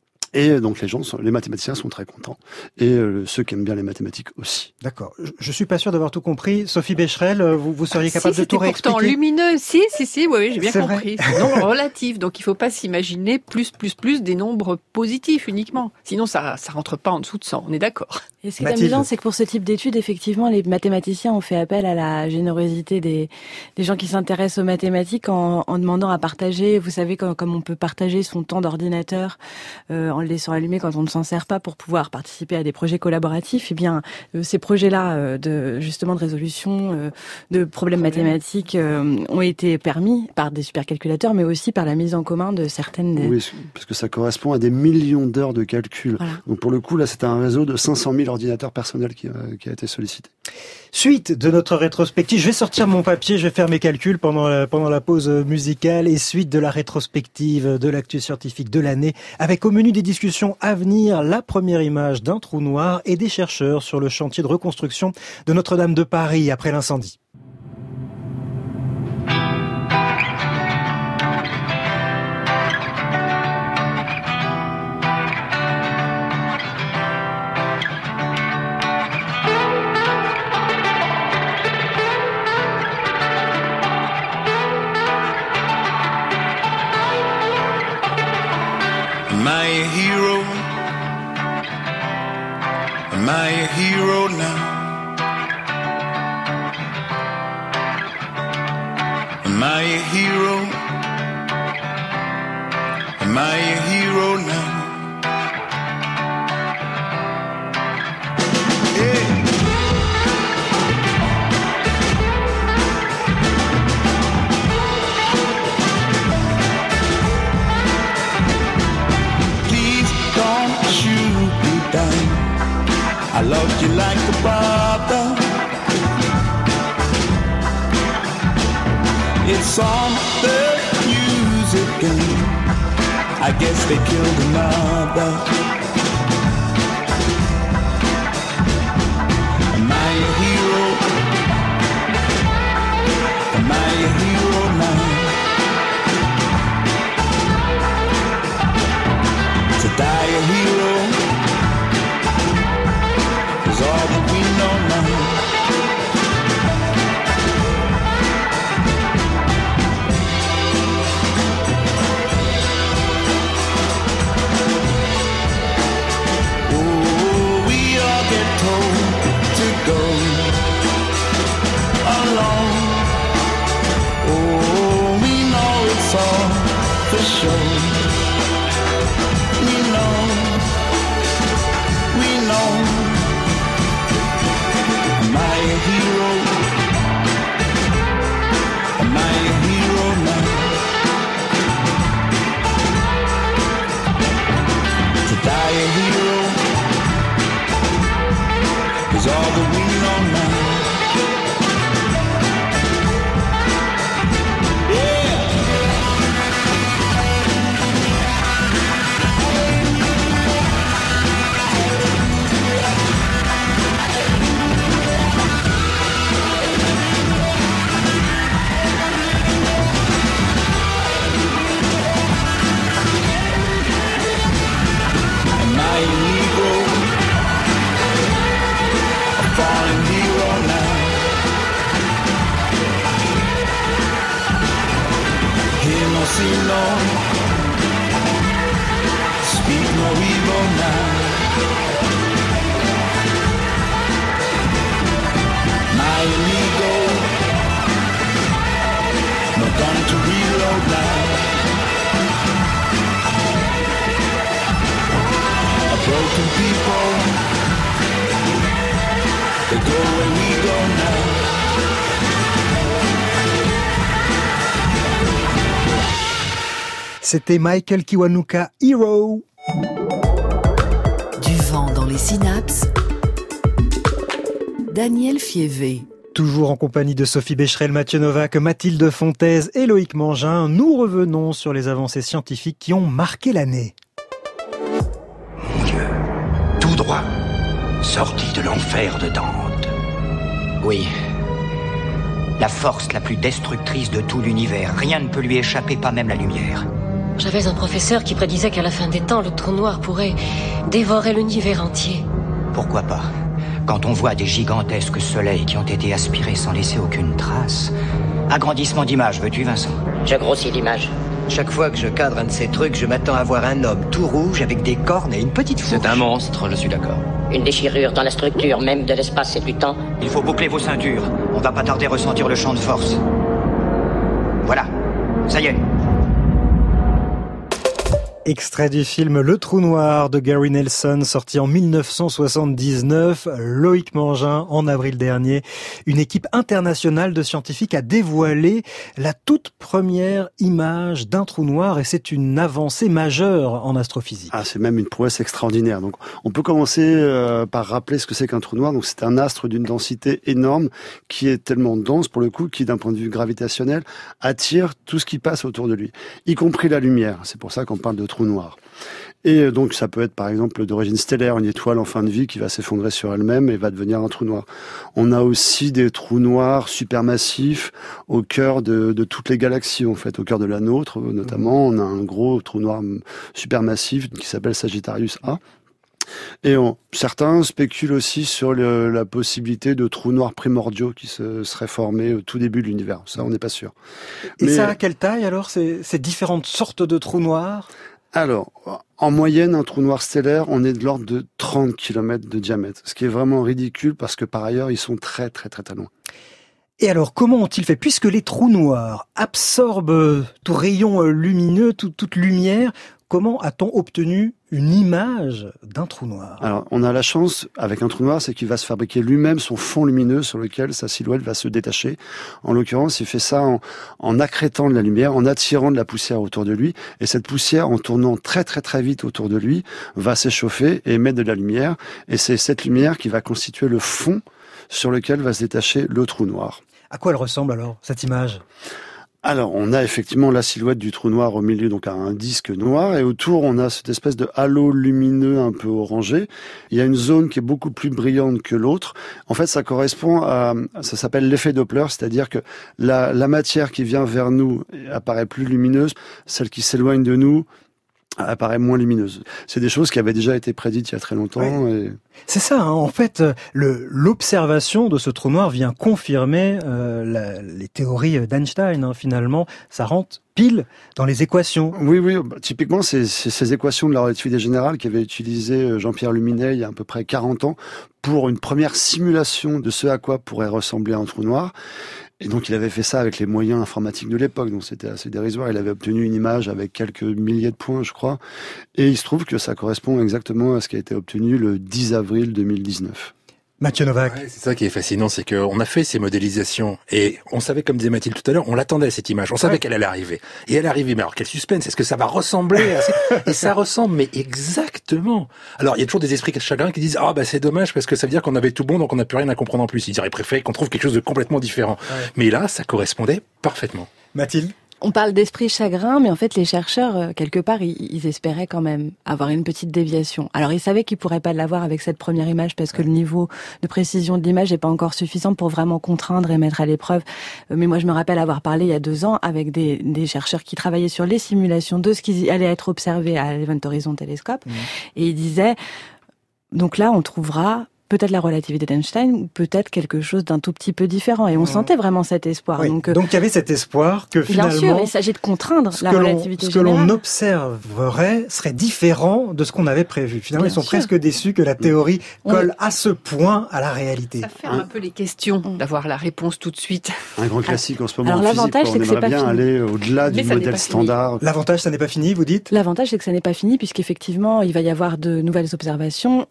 Et donc les mathématiciens sont très contents. Et ceux qui aiment bien les mathématiques aussi. D'accord. Je suis pas sûr d'avoir tout compris. Sophie Becherel, vous seriez capable de tout réexpliquer? Pourtant lumineux. Si, oui, j'ai bien compris. C'est un nombre relatif. Donc il faut pas s'imaginer plus des nombres positifs uniquement. Sinon ça rentre pas en dessous de 100. On est d'accord. Et ce qui est amusant, c'est que pour ce type d'études, effectivement, les mathématiciens ont fait appel à la générosité des gens qui s'intéressent aux mathématiques en demandant à partager. Vous savez, comme on peut partager son temps d'ordinateur en le laissant allumé quand on ne s'en sert pas pour pouvoir participer à des projets collaboratifs, eh bien, ces projets-là de résolution de problèmes mathématiques ont été permis par des supercalculateurs, mais aussi par la mise en commun de certaines... Oui, parce que ça correspond à des millions d'heures de calcul. Voilà. Donc pour le coup, là, c'est un réseau de 500 000 ordinateur personnel qui a été sollicité. Suite de notre rétrospective, je vais sortir mon papier, je vais faire mes calculs pendant la pause musicale et suite de la rétrospective de l'actu scientifique de l'année avec au menu des discussions à venir la première image d'un trou noir et des chercheurs sur le chantier de reconstruction de Notre-Dame de Paris après l'incendie. Am I a hero? Am I a hero now? Am I a hero? Am I a hero now? I loved you like a brother. It's on the news again. I guess they killed another. Am I a hero? Am I a hero now? To die a hero is all that we know now. Oh, we all get told to go alone. Oh, we know it's all for sure. We know. Am I a hero? Am I a hero now? To die a hero is all that we know now. Yeah. too long. Speak no evil now. My ego, no gun to reload now. A broken people, they go where we go now. C'était Michael Kiwanuka, Hero. Du vent dans les synapses. Daniel Fievé. Toujours en compagnie de Sophie Becherel, Mathieu Novak, Mathilde Fontaise et Loïc Mangin, nous revenons sur les avancées scientifiques qui ont marqué l'année. Mon Dieu, tout droit, sorti de l'enfer de Dante. Oui, la force la plus destructrice de tout l'univers. Rien ne peut lui échapper, pas même la lumière. J'avais un professeur qui prédisait qu'à la fin des temps, le trou noir pourrait dévorer l'univers entier. Pourquoi pas ? Quand on voit des gigantesques soleils qui ont été aspirés sans laisser aucune trace. Agrandissement d'image, veux-tu, Vincent ? Je grossis l'image. Chaque fois que je cadre un de ces trucs, je m'attends à voir un homme tout rouge avec des cornes et une petite fourche. C'est un monstre, je suis d'accord. Une déchirure dans la structure même de l'espace et du temps. Il faut boucler vos ceintures. On va pas tarder à ressentir le champ de force. Voilà, ça y est. Extrait du film Le Trou Noir de Gary Nelson, sorti en 1979. Loïc Mangin, en avril dernier, une équipe internationale de scientifiques a dévoilé la toute première image d'un trou noir et c'est une avancée majeure en astrophysique. Ah, c'est même une prouesse extraordinaire. Donc, on peut commencer par rappeler ce que c'est qu'un trou noir. Donc, c'est un astre d'une densité énorme qui est tellement dense, pour le coup, qui, d'un point de vue gravitationnel, attire tout ce qui passe autour de lui, y compris la lumière. C'est pour ça qu'on parle de trou noir. Et donc ça peut être par exemple d'origine stellaire, une étoile en fin de vie qui va s'effondrer sur elle-même et va devenir un trou noir. On a aussi des trous noirs supermassifs au cœur de toutes les galaxies en fait, au cœur de la nôtre notamment. On a un gros trou noir supermassif qui s'appelle Sagittarius A. Et certains spéculent aussi sur la possibilité de trous noirs primordiaux qui se seraient formés au tout début de l'univers. Ça, on n'est pas sûr. Et ça à quelle taille alors, ces différentes sortes de trous noirs ? Alors, en moyenne, un trou noir stellaire, on est de l'ordre de 30 km de diamètre, ce qui est vraiment ridicule parce que par ailleurs, ils sont très très très très loin. Et alors, comment ont-ils fait ? Puisque les trous noirs absorbent tout rayon lumineux, toute lumière, comment a-t-on obtenu une image d'un trou noir ? Alors, on a la chance, avec un trou noir, c'est qu'il va se fabriquer lui-même son fond lumineux sur lequel sa silhouette va se détacher. En l'occurrence, il fait ça en accrétant de la lumière, en attirant de la poussière autour de lui. Et cette poussière, en tournant très très très vite autour de lui, va s'échauffer et émettre de la lumière. Et c'est cette lumière qui va constituer le fond sur lequel va se détacher le trou noir. À quoi elle ressemble alors, cette image ? Alors, on a effectivement la silhouette du trou noir au milieu, donc un disque noir, et autour, on a cette espèce de halo lumineux un peu orangé. Il y a une zone qui est beaucoup plus brillante que l'autre. En fait, ça correspond ça s'appelle l'effet Doppler, c'est-à-dire que la matière qui vient vers nous apparaît plus lumineuse, celle qui s'éloigne de nous apparaît moins lumineuse. C'est des choses qui avaient déjà été prédites il y a très longtemps. Ouais. C'est ça, hein. En fait, l'observation de ce trou noir vient confirmer les théories d'Einstein. Hein. Finalement, ça rentre pile dans les équations. Oui, typiquement, c'est ces équations de la relativité générale qu'avait utilisé Jean-Pierre Luminet il y a à peu près 40 ans pour une première simulation de ce à quoi pourrait ressembler un trou noir. Et donc, il avait fait ça avec les moyens informatiques de l'époque, donc c'était assez dérisoire. Il avait obtenu une image avec quelques milliers de points, je crois. Et il se trouve que ça correspond exactement à ce qui a été obtenu le 10 avril 2019. Mathieu Novak. Ouais, c'est ça qui est fascinant, c'est qu'on a fait ces modélisations et on savait, comme disait Mathilde tout à l'heure, on l'attendait cette image, on savait qu'elle allait arriver. Et elle est arrivée, mais alors quel suspense, est-ce que ça va ressembler à ça ? Et ça ressemble, mais exactement. Alors il y a toujours des esprits chagrins qui disent c'est dommage parce que ça veut dire qu'on avait tout bon donc on n'a plus rien à comprendre en plus. Ils auraient préféré qu'on trouve quelque chose de complètement différent. Ouais. Mais là, ça correspondait parfaitement. Mathilde ? On parle d'esprit chagrin, mais en fait, les chercheurs, quelque part, ils espéraient quand même avoir une petite déviation. Alors, ils savaient qu'ils pourraient pas l'avoir avec cette première image parce que le niveau de précision de l'image n'est pas encore suffisant pour vraiment contraindre et mettre à l'épreuve. Mais moi, je me rappelle avoir parlé il y a 2 ans avec des chercheurs qui travaillaient sur les simulations de ce qui allait être observé à l'Event Horizon Telescope. Et ils disaient, donc là, on trouvera peut-être la relativité d'Einstein ou peut-être quelque chose d'un tout petit peu différent. Et on sentait vraiment cet espoir. Oui. Donc il y avait cet espoir que finalement... Bien sûr, il s'agit de contraindre la relativité générale. Ce que l'on observerait serait différent de ce qu'on avait prévu. Finalement, ils sont presque déçus que la théorie colle à ce point à la réalité. Ça ferme un peu les questions d'avoir la réponse tout de suite. Un grand classique en ce moment. Alors l'avantage, c'est que c'est pas fini. On aimerait bien aller au-delà du modèle standard. L'avantage, ça n'est pas fini, vous dites ? L'avantage, c'est que ça n'est pas fini, puisqu'effectivement, il va y avoir de nouvelles observations,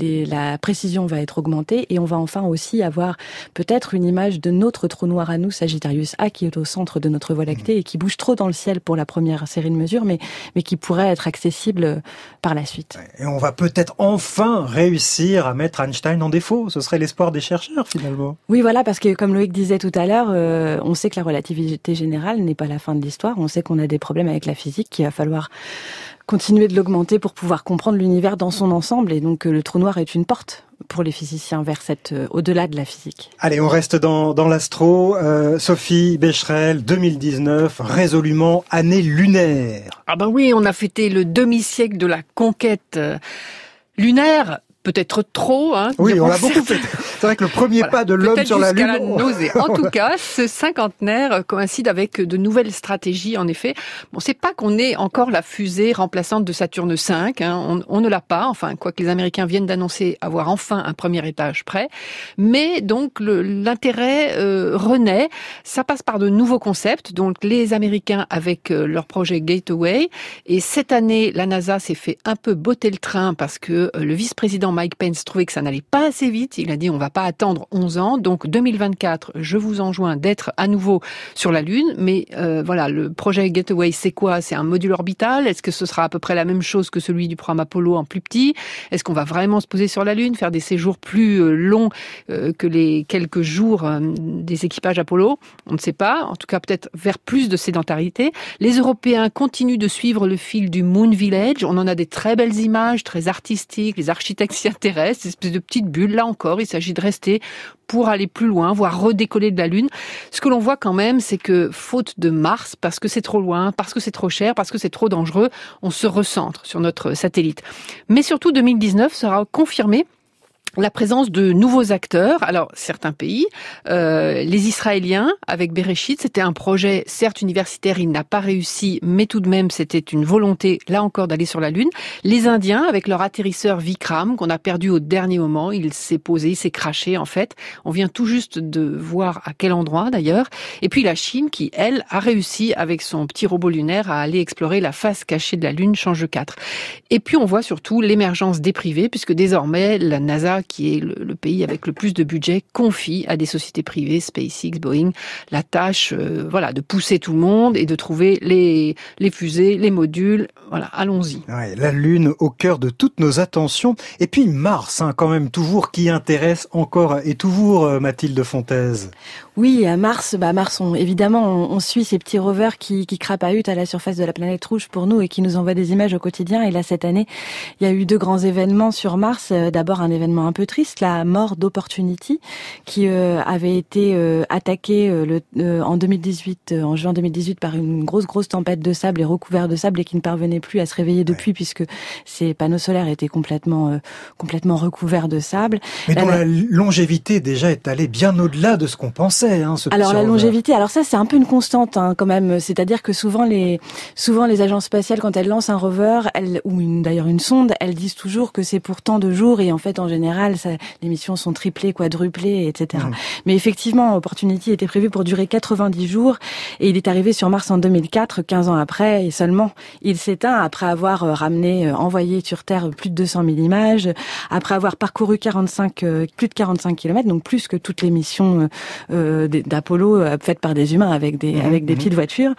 la précision va être augmentée, et on va enfin aussi avoir peut-être une image de notre trou noir à nous, Sagittarius A, qui est au centre de notre Voie lactée et qui bouge trop dans le ciel pour la première série de mesures, mais qui pourrait être accessible par la suite. Et on va peut-être enfin réussir à mettre Einstein en défaut. Ce serait l'espoir des chercheurs, finalement. Oui, voilà, parce que comme Loïc disait tout à l'heure, on sait que la relativité générale n'est pas la fin de l'histoire. On sait qu'on a des problèmes avec la physique, qu'il va falloir continuer de l'augmenter pour pouvoir comprendre l'univers dans son ensemble. Et donc, le trou noir est une porte pour les physiciens vers au-delà de la physique. Allez, on reste dans l'astro. Sophie Becherel, 2019, résolument année lunaire. Ah ben oui, on a fêté le demi-siècle de la conquête lunaire. Peut-être trop, hein. Oui, on l'a beaucoup fait. C'est vrai que le premier pas de l'homme sur la Lune. La nausée. En tout cas, ce cinquantenaire coïncide avec de nouvelles stratégies, en effet. Bon, c'est pas qu'on ait encore la fusée remplaçante de Saturne V, hein. On ne l'a pas. Enfin, quoique les Américains viennent d'annoncer avoir enfin un premier étage prêt. Mais donc, l'intérêt renaît. Ça passe par de nouveaux concepts. Donc, les Américains avec leur projet Gateway. Et cette année, la NASA s'est fait un peu botter le train parce que le vice-président Mike Pence trouvait que ça n'allait pas assez vite. Il a dit on va pas attendre 11 ans. Donc 2024, je vous enjoins d'être à nouveau sur la Lune. Mais voilà, le projet Gateway, c'est quoi ? C'est un module orbital. Est-ce que ce sera à peu près la même chose que celui du programme Apollo en plus petit ? Est-ce qu'on va vraiment se poser sur la Lune, faire des séjours plus longs que les quelques jours des équipages Apollo ? On ne sait pas. En tout cas, peut-être vers plus de sédentarité. Les Européens continuent de suivre le fil du Moon Village. On en a des très belles images, très artistiques. Les architectes s'y intéressent, ces espèces de petites bulles. Là encore, il s'agit de rester pour aller plus loin, voire redécoller de la Lune. Ce que l'on voit quand même, c'est que faute de Mars, parce que c'est trop loin, parce que c'est trop cher, parce que c'est trop dangereux, on se recentre sur notre satellite. Mais surtout, 2019 sera confirmé la présence de nouveaux acteurs. Alors, certains pays, les Israéliens, avec Bereshit, c'était un projet, certes universitaire, il n'a pas réussi, mais tout de même, c'était une volonté, là encore, d'aller sur la Lune. Les Indiens, avec leur atterrisseur Vikram, qu'on a perdu au dernier moment, il s'est posé, il s'est craché, en fait. On vient tout juste de voir à quel endroit, d'ailleurs. Et puis la Chine, qui, elle, a réussi, avec son petit robot lunaire, à aller explorer la face cachée de la Lune, Chang'e 4. Et puis, on voit surtout l'émergence des privés, puisque désormais, la NASA, qui est le pays avec le plus de budget, confie à des sociétés privées, SpaceX, Boeing, la tâche de pousser tout le monde et de trouver les fusées, les modules. Voilà, allons-y. Ouais, la Lune au cœur de toutes nos attentions. Et puis Mars, quand même, toujours qui intéresse encore et toujours Mathilde Fontaise. Oui, à Mars, évidemment, on suit ces petits rovers qui crapahutent à la surface de la planète rouge pour nous et qui nous envoient des images au quotidien. Et là, cette année, il y a eu 2 grands événements sur Mars. D'abord, un événement un peu triste, la mort d'Opportunity, qui avait été attaqué en 2018, en juin 2018, par une grosse tempête de sable et recouvert de sable et qui ne parvenait plus à se réveiller depuis puisque ses panneaux solaires étaient complètement recouverts de sable. Mais dont la longévité déjà est allée bien au-delà de ce qu'on pensait. Alors la longévité, ça c'est un peu une constante quand même. C'est-à-dire que souvent les agences spatiales, quand elles lancent un rover, d'ailleurs une sonde, elles disent toujours que c'est pour tant de jours et en fait en général les missions sont triplées, quadruplées, etc. Mais effectivement, Opportunity était prévu pour durer 90 jours et il est arrivé sur Mars en 2004, 15 ans après, et seulement il s'éteint après avoir envoyé sur Terre plus de 200 000 images, après avoir parcouru plus de 45 km, donc plus que toutes les missions d'Apollo faites par des humains avec des petites voitures.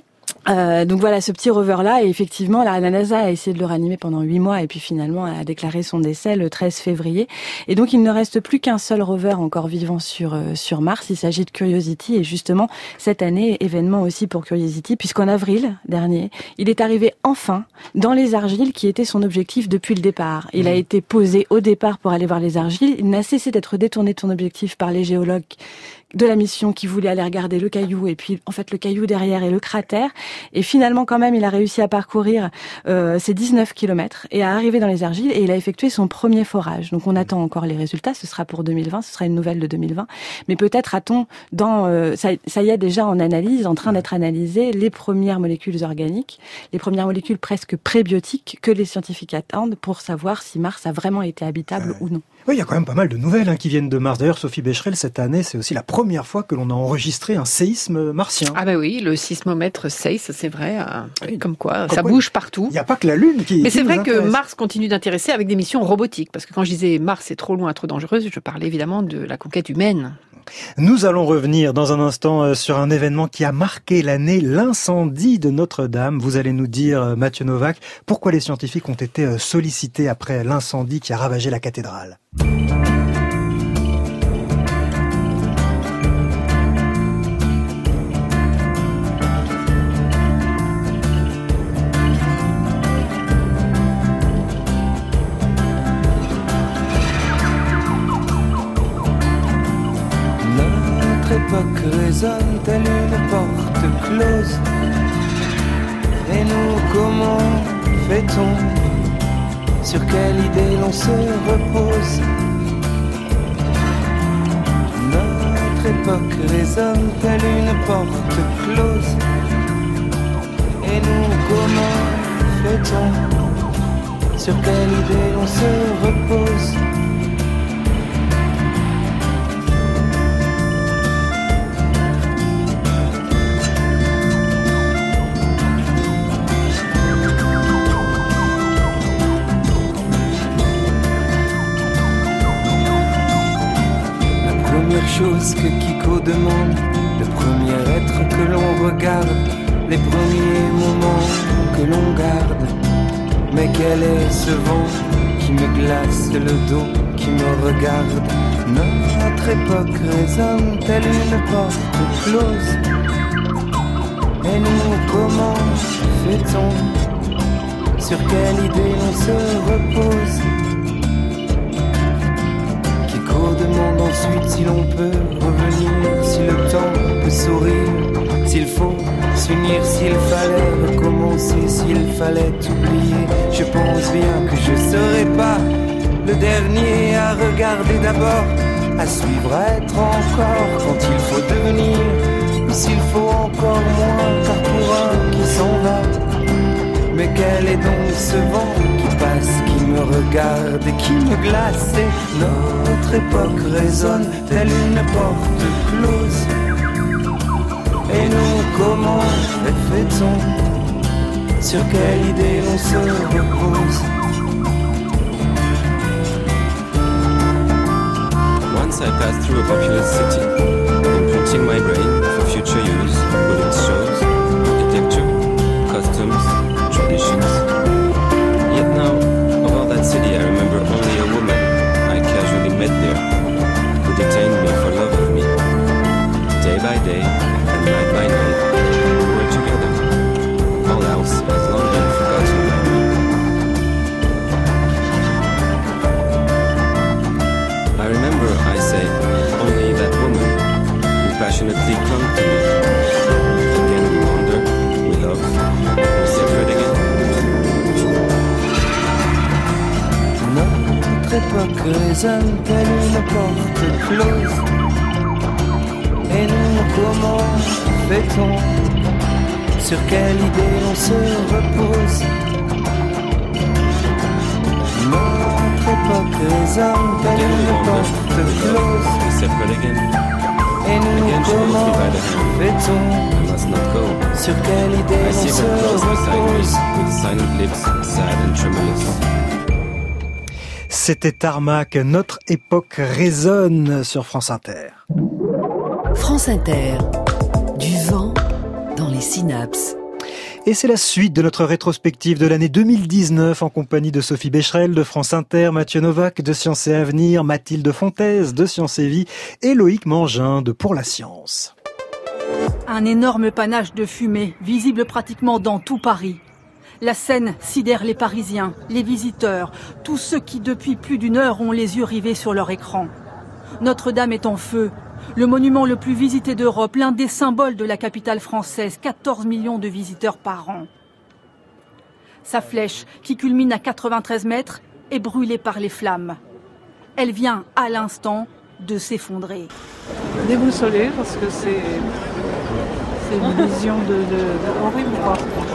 Donc voilà, ce petit rover-là, et effectivement, la NASA a essayé de le ranimer pendant 8 mois, et puis finalement a déclaré son décès le 13 février. Et donc il ne reste plus qu'un seul rover encore vivant sur Mars, il s'agit de Curiosity, et justement, cette année, événement aussi pour Curiosity, puisqu'en avril dernier, il est arrivé enfin dans les argiles qui étaient son objectif depuis le départ. Il a été posé au départ pour aller voir les argiles, il n'a cessé d'être détourné de son objectif par les géologues de la mission qui voulait aller regarder le caillou et puis en fait le caillou derrière et le cratère. Et finalement quand même il a réussi à parcourir ces 19 kilomètres et à arriver dans les argiles et il a effectué son premier forage. Donc on attend encore les résultats, ce sera pour 2020, ce sera une nouvelle de 2020. Mais peut-être a-t-on ça y est déjà en analyse, en train d'être analysé les premières molécules organiques, les premières molécules presque prébiotiques que les scientifiques attendent pour savoir si Mars a vraiment été habitable ou non. Oui, il y a quand même pas mal de nouvelles qui viennent de Mars. D'ailleurs, Sophie Becherel, cette année, c'est aussi la première fois que l'on a enregistré un séisme martien. Ah bah oui, le sismomètre SEIS, c'est vrai, comme quoi ça bouge partout. Il n'y a pas que la Lune qui. Mais c'est vrai que Mars continue d'intéresser avec des missions robotiques, parce que quand je disais Mars c'est trop loin, trop dangereuse, je parlais évidemment de la conquête humaine. Nous allons revenir dans un instant sur un événement qui a marqué l'année, l'incendie de Notre-Dame. Vous allez nous dire, Mathieu Novak, pourquoi les scientifiques ont été sollicités après l'incendie qui a ravagé la cathédrale. L'époque résonne telle une porte close. Et nous, comment fait-on? Sur quelle idée l'on se repose? Notre époque résonne telle une porte close. Et nous, comment fait-on? Sur quelle idée l'on se repose? Chose que Kiko demande, le premier être que l'on regarde, les premiers moments que l'on garde. Mais quel est ce vent qui me glace le dos, qui me regarde? Notre époque résonne telle une porte close. Et nous, comment fait-on? Sur quelle idée l'on se repose? Demande ensuite si l'on peut revenir, si le temps peut sourire, s'il faut s'unir, s'il fallait recommencer, s'il fallait oublier. Je pense bien que je serai pas le dernier à regarder d'abord, à suivre, à être encore quand il faut devenir, ou s'il faut encore moins, car pour un qui s'en va. Mais quel est donc ce vent qui passe, qui me regarde et qui me glace? Et notre époque résonne telle une porte close. Et nous, comment fait-on? Sur quelle idée l'on se repose? Once I passed through a populous city, imprinting my brain for future use with its shows, architecture, costumes, traditions. Yet now, about that city I remember only a woman I casually met there, who detained me for love of me. Day by day, and night by night, we were together. All else has long been forgotten by me. I remember, I say, only that woman who passionately clung to me. Again we wander, we love, we separate again. Notre époque résonne telle une porte close. Et nous, comment fait-on? Sur quelle idée l'on se repose? Notre époque résonne telle une porte close. We separate again. Et nous, comment fait-on? Sur quelle idée l'on se repose? With silent lips, sad and tremulous. C'était Tarmac, notre époque résonne sur France Inter. France Inter, du vent dans les synapses. Et c'est la suite de notre rétrospective de l'année 2019 en compagnie de Sophie Becherel de France Inter, Mathieu Novak de Sciences et Avenir, Mathilde Fontaise de Sciences et Vie et Loïc Mangin de Pour la Science. Un énorme panache de fumée, visible pratiquement dans tout Paris. La scène sidère les Parisiens, les visiteurs, tous ceux qui depuis plus d'une heure ont les yeux rivés sur leur écran. Notre-Dame est en feu. Le monument le plus visité d'Europe, l'un des symboles de la capitale française, 14 millions de visiteurs par an. Sa flèche, qui culmine à 93 mètres, est brûlée par les flammes. Elle vient à l'instant de s'effondrer. Déboussolée parce que c'est une vision horrible, quoi.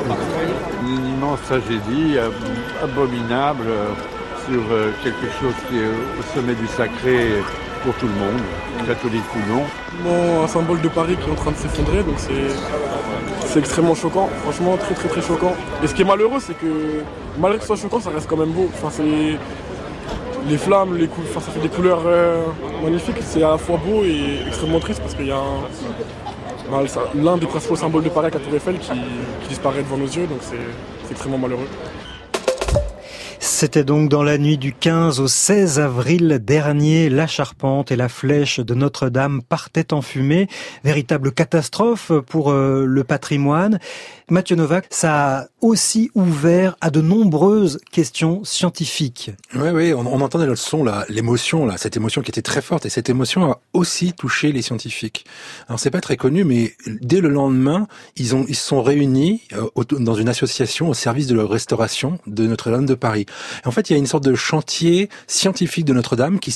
Une immense tragédie abominable sur quelque chose qui est au sommet du sacré pour tout le monde, catholique ou non. Bon, un symbole de Paris qui est en train de s'effondrer, donc c'est extrêmement choquant, franchement très très très choquant. Et ce qui est malheureux, c'est que malgré que ce soit choquant, ça reste quand même beau. Enfin, c'est les flammes, ça fait des couleurs magnifiques, c'est à la fois beau et extrêmement triste parce qu'il y a l'un des principaux symboles de Paris, la Tour Eiffel, qui disparaît devant nos yeux, donc c'est extrêmement malheureux. C'était donc dans la nuit du 15 au 16 avril dernier, la charpente et la flèche de Notre-Dame partaient en fumée. Véritable catastrophe pour le patrimoine. Mathieu Novak, ça a aussi ouvert à de nombreuses questions scientifiques. Oui, on entendait le son, là, l'émotion, là, cette émotion qui était très forte, et cette émotion a aussi touché les scientifiques. Alors c'est pas très connu, mais dès le lendemain, ils se sont réunis dans une association au service de la restauration de Notre-Dame de Paris. Et en fait, il y a une sorte de chantier scientifique de Notre-Dame qui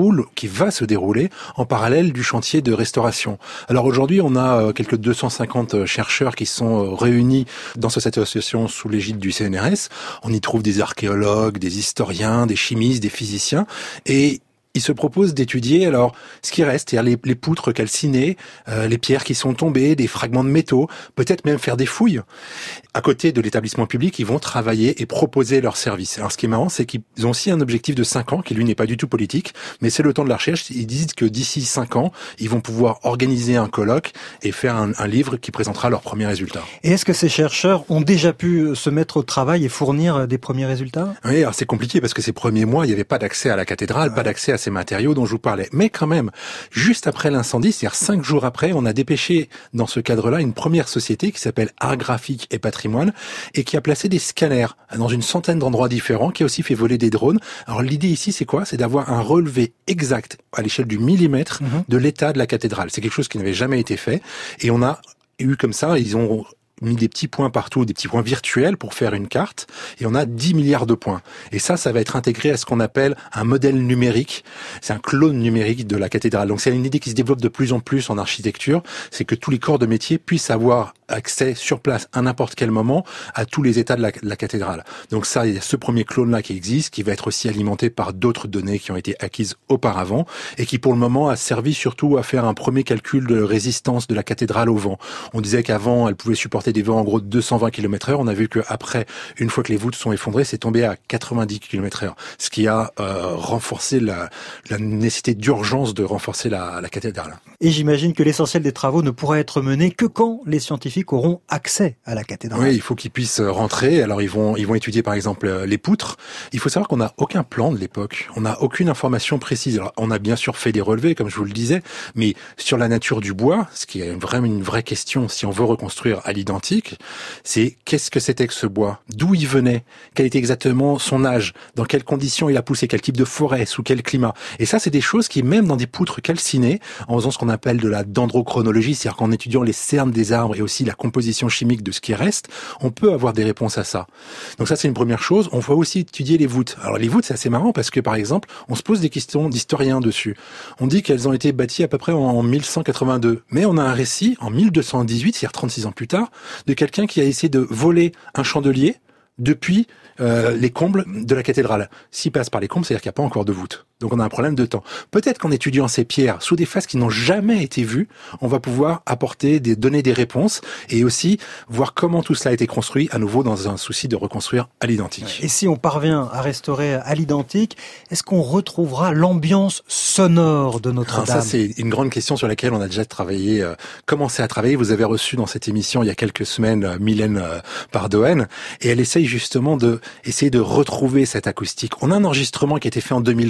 va se dérouler en parallèle du chantier de restauration. Alors aujourd'hui, on a quelques 250 chercheurs qui sont réunis dans cette association sous l'égide du CNRS. On y trouve des archéologues, des historiens, des chimistes, des physiciens, et il se propose d'étudier alors ce qui reste, c'est-à-dire les poutres calcinées, les pierres qui sont tombées, des fragments de métaux, peut-être même faire des fouilles. À côté de l'établissement public, ils vont travailler et proposer leurs services. Alors ce qui est marrant, c'est qu'ils ont aussi un objectif de 5 ans, qui lui n'est pas du tout politique, mais c'est le temps de la recherche. Ils disent que d'ici 5 ans, ils vont pouvoir organiser un colloque et faire un livre qui présentera leurs premiers résultats. Et est-ce que ces chercheurs ont déjà pu se mettre au travail et fournir des premiers résultats? Oui, alors c'est compliqué parce que ces premiers mois, il n'y avait pas d'accès à la cathédrale, pas d'accès à ces matériaux dont je vous parlais. Mais quand même, juste après l'incendie, c'est-à-dire 5 jours après, on a dépêché dans ce cadre-là une première société qui s'appelle Art Graphique et Patrimoine et qui a placé des scanners dans une centaine d'endroits différents, qui a aussi fait voler des drones. Alors l'idée ici, c'est quoi? C'est d'avoir un relevé exact à l'échelle du millimètre de l'état de la cathédrale. C'est quelque chose qui n'avait jamais été fait et on a eu comme ça, ils ont mis des petits points partout, des petits points virtuels pour faire une carte, et on a 10 milliards de points. Et ça va être intégré à ce qu'on appelle un modèle numérique. C'est un clone numérique de la cathédrale. Donc c'est une idée qui se développe de plus en plus en architecture, c'est que tous les corps de métier puissent avoir accès sur place à n'importe quel moment à tous les états de la cathédrale. Donc ça, il y a ce premier clone-là qui existe, qui va être aussi alimenté par d'autres données qui ont été acquises auparavant, et qui pour le moment a servi surtout à faire un premier calcul de résistance de la cathédrale au vent. On disait qu'avant, elle pouvait supporter des vents en gros de 220 km/h. On a vu qu'après, une fois que les voûtes sont effondrées, c'est tombé à 90 km/h. Ce qui a renforcé la nécessité d'urgence de renforcer la cathédrale. Et j'imagine que l'essentiel des travaux ne pourra être mené que quand les scientifiques auront accès à la cathédrale. Oui, il faut qu'ils puissent rentrer. Alors ils vont étudier par exemple les poutres. Il faut savoir qu'on n'a aucun plan de l'époque. On n'a aucune information précise. Alors on a bien sûr fait des relevés, comme je vous le disais, mais sur la nature du bois, ce qui est vraiment une vraie question si on veut reconstruire à l'identique, c'est qu'est-ce que c'était que ce bois? D'où il venait? Quel était exactement son âge? Dans quelles conditions il a poussé? Quel type de forêt? Sous quel climat? Et ça, c'est des choses qui, même dans des poutres calcinées, en faisant ce qu'on appelle de la dendrochronologie, c'est-à-dire qu'en étudiant les cernes des arbres et aussi la composition chimique de ce qui reste, on peut avoir des réponses à ça. Donc ça, c'est une première chose. On va aussi étudier les voûtes. Alors les voûtes, c'est assez marrant parce que, par exemple, on se pose des questions d'historiens dessus. On dit qu'elles ont été bâties à peu près en 1182. Mais on a un récit en 1218, c'est-à-dire 36 ans plus tard, de quelqu'un qui a essayé de voler un chandelier depuis les combles de la cathédrale. S'il passe par les combles, c'est-à-dire qu'il n'y a pas encore de voûte. Donc on a un problème de temps. Peut-être qu'en étudiant ces pierres sous des faces qui n'ont jamais été vues, on va pouvoir donner des réponses et aussi voir comment tout cela a été construit à nouveau dans un souci de reconstruire à l'identique. Et si on parvient à restaurer à l'identique, est-ce qu'on retrouvera l'ambiance sonore de Notre-Dame? Ça, c'est une grande question sur laquelle on a déjà commencé à travailler. Vous avez reçu dans cette émission il y a quelques semaines Mylène Pardoen et elle essaye justement essayer de retrouver cette acoustique. On a un enregistrement qui a été fait en 2013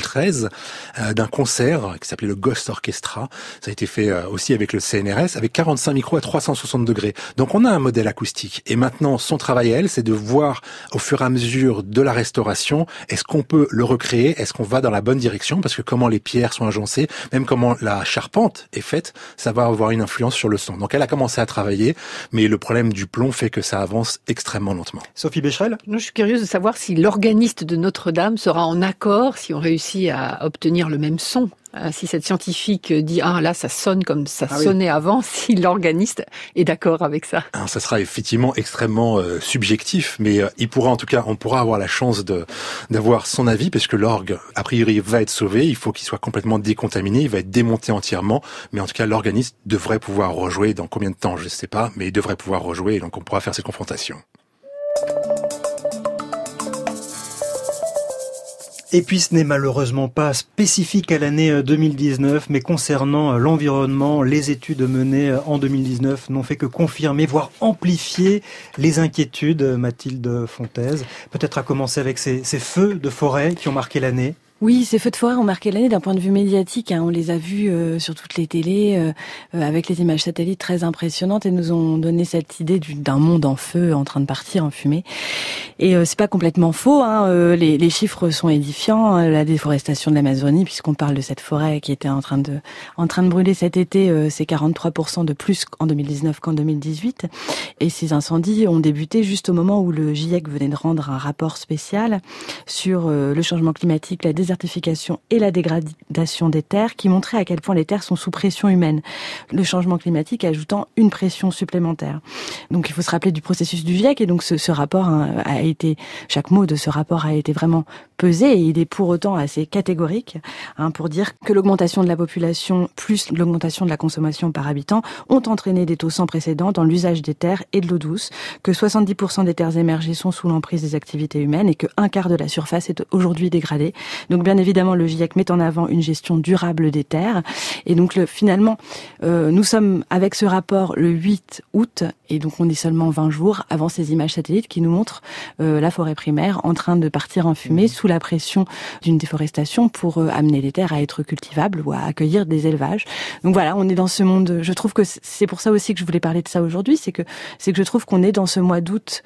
base d'un concert qui s'appelait le Ghost Orchestra. Ça a été fait aussi avec le CNRS, avec 45 micros à 360 degrés. Donc on a un modèle acoustique. Et maintenant, son travail à elle, c'est de voir au fur et à mesure de la restauration, est-ce qu'on peut le recréer, est-ce qu'on va dans la bonne direction, parce que comment les pierres sont agencées, même comment la charpente est faite, ça va avoir une influence sur le son. Donc elle a commencé à travailler, mais le problème du plomb fait que ça avance extrêmement lentement. Sophie Becherel ? Je suis curieuse de savoir si l'organiste de Notre-Dame sera en accord, si on réussit à obtenir le même son. Si cette scientifique dit « Ah, là, ça sonne comme ça sonnait avant », si l'organiste est d'accord avec ça. Alors, ça sera effectivement extrêmement subjectif, mais il pourra en tout cas, on pourra avoir la chance d'avoir son avis, parce que l'orgue, a priori, va être sauvé. Il faut qu'il soit complètement décontaminé, il va être démonté entièrement, mais en tout cas, l'organiste devrait pouvoir rejouer dans combien de temps, je ne sais pas, mais il devrait pouvoir rejouer, et donc on pourra faire cette confrontation. Et puis ce n'est malheureusement pas spécifique à l'année 2019, mais concernant l'environnement, les études menées en 2019 n'ont fait que confirmer, voire amplifier les inquiétudes, Mathilde Fontaise. Peut-être à commencer avec ces feux de forêt qui ont marqué l'année. Oui, ces feux de forêt ont marqué l'année d'un point de vue médiatique. On les a vus sur toutes les télés, avec les images satellites très impressionnantes, et nous ont donné cette idée d'un monde en feu, en train de partir en fumée. Et c'est pas complètement faux. Les chiffres sont édifiants. La déforestation de l'Amazonie, puisqu'on parle de cette forêt qui était en train de brûler cet été, c'est 43% de plus en 2019 qu'en 2018. Et ces incendies ont débuté juste au moment où le GIEC venait de rendre un rapport spécial sur le changement climatique, la désertification et la dégradation des terres, qui montrait à quel point les terres sont sous pression humaine. Le changement climatique ajoutant une pression supplémentaire. Donc il faut se rappeler du processus du GIEC, et donc ce rapport chaque mot de ce rapport a été vraiment pesé, et il est pour autant assez catégorique pour dire que l'augmentation de la population plus l'augmentation de la consommation par habitant ont entraîné des taux sans précédent dans l'usage des terres et de l'eau douce, que 70% des terres émergées sont sous l'emprise des activités humaines, et que un quart de la surface est aujourd'hui dégradée. Donc bien évidemment, le GIEC met en avant une gestion durable des terres. Et donc finalement, nous sommes avec ce rapport le 8 août, et donc on est seulement 20 jours avant ces images satellites qui nous montrent la forêt primaire en train de partir en fumée sous la pression d'une déforestation pour amener les terres à être cultivables ou à accueillir des élevages. Donc voilà, on est dans ce monde. Je trouve que c'est pour ça aussi que je voulais parler de ça aujourd'hui, c'est que je trouve qu'on est dans ce mois d'août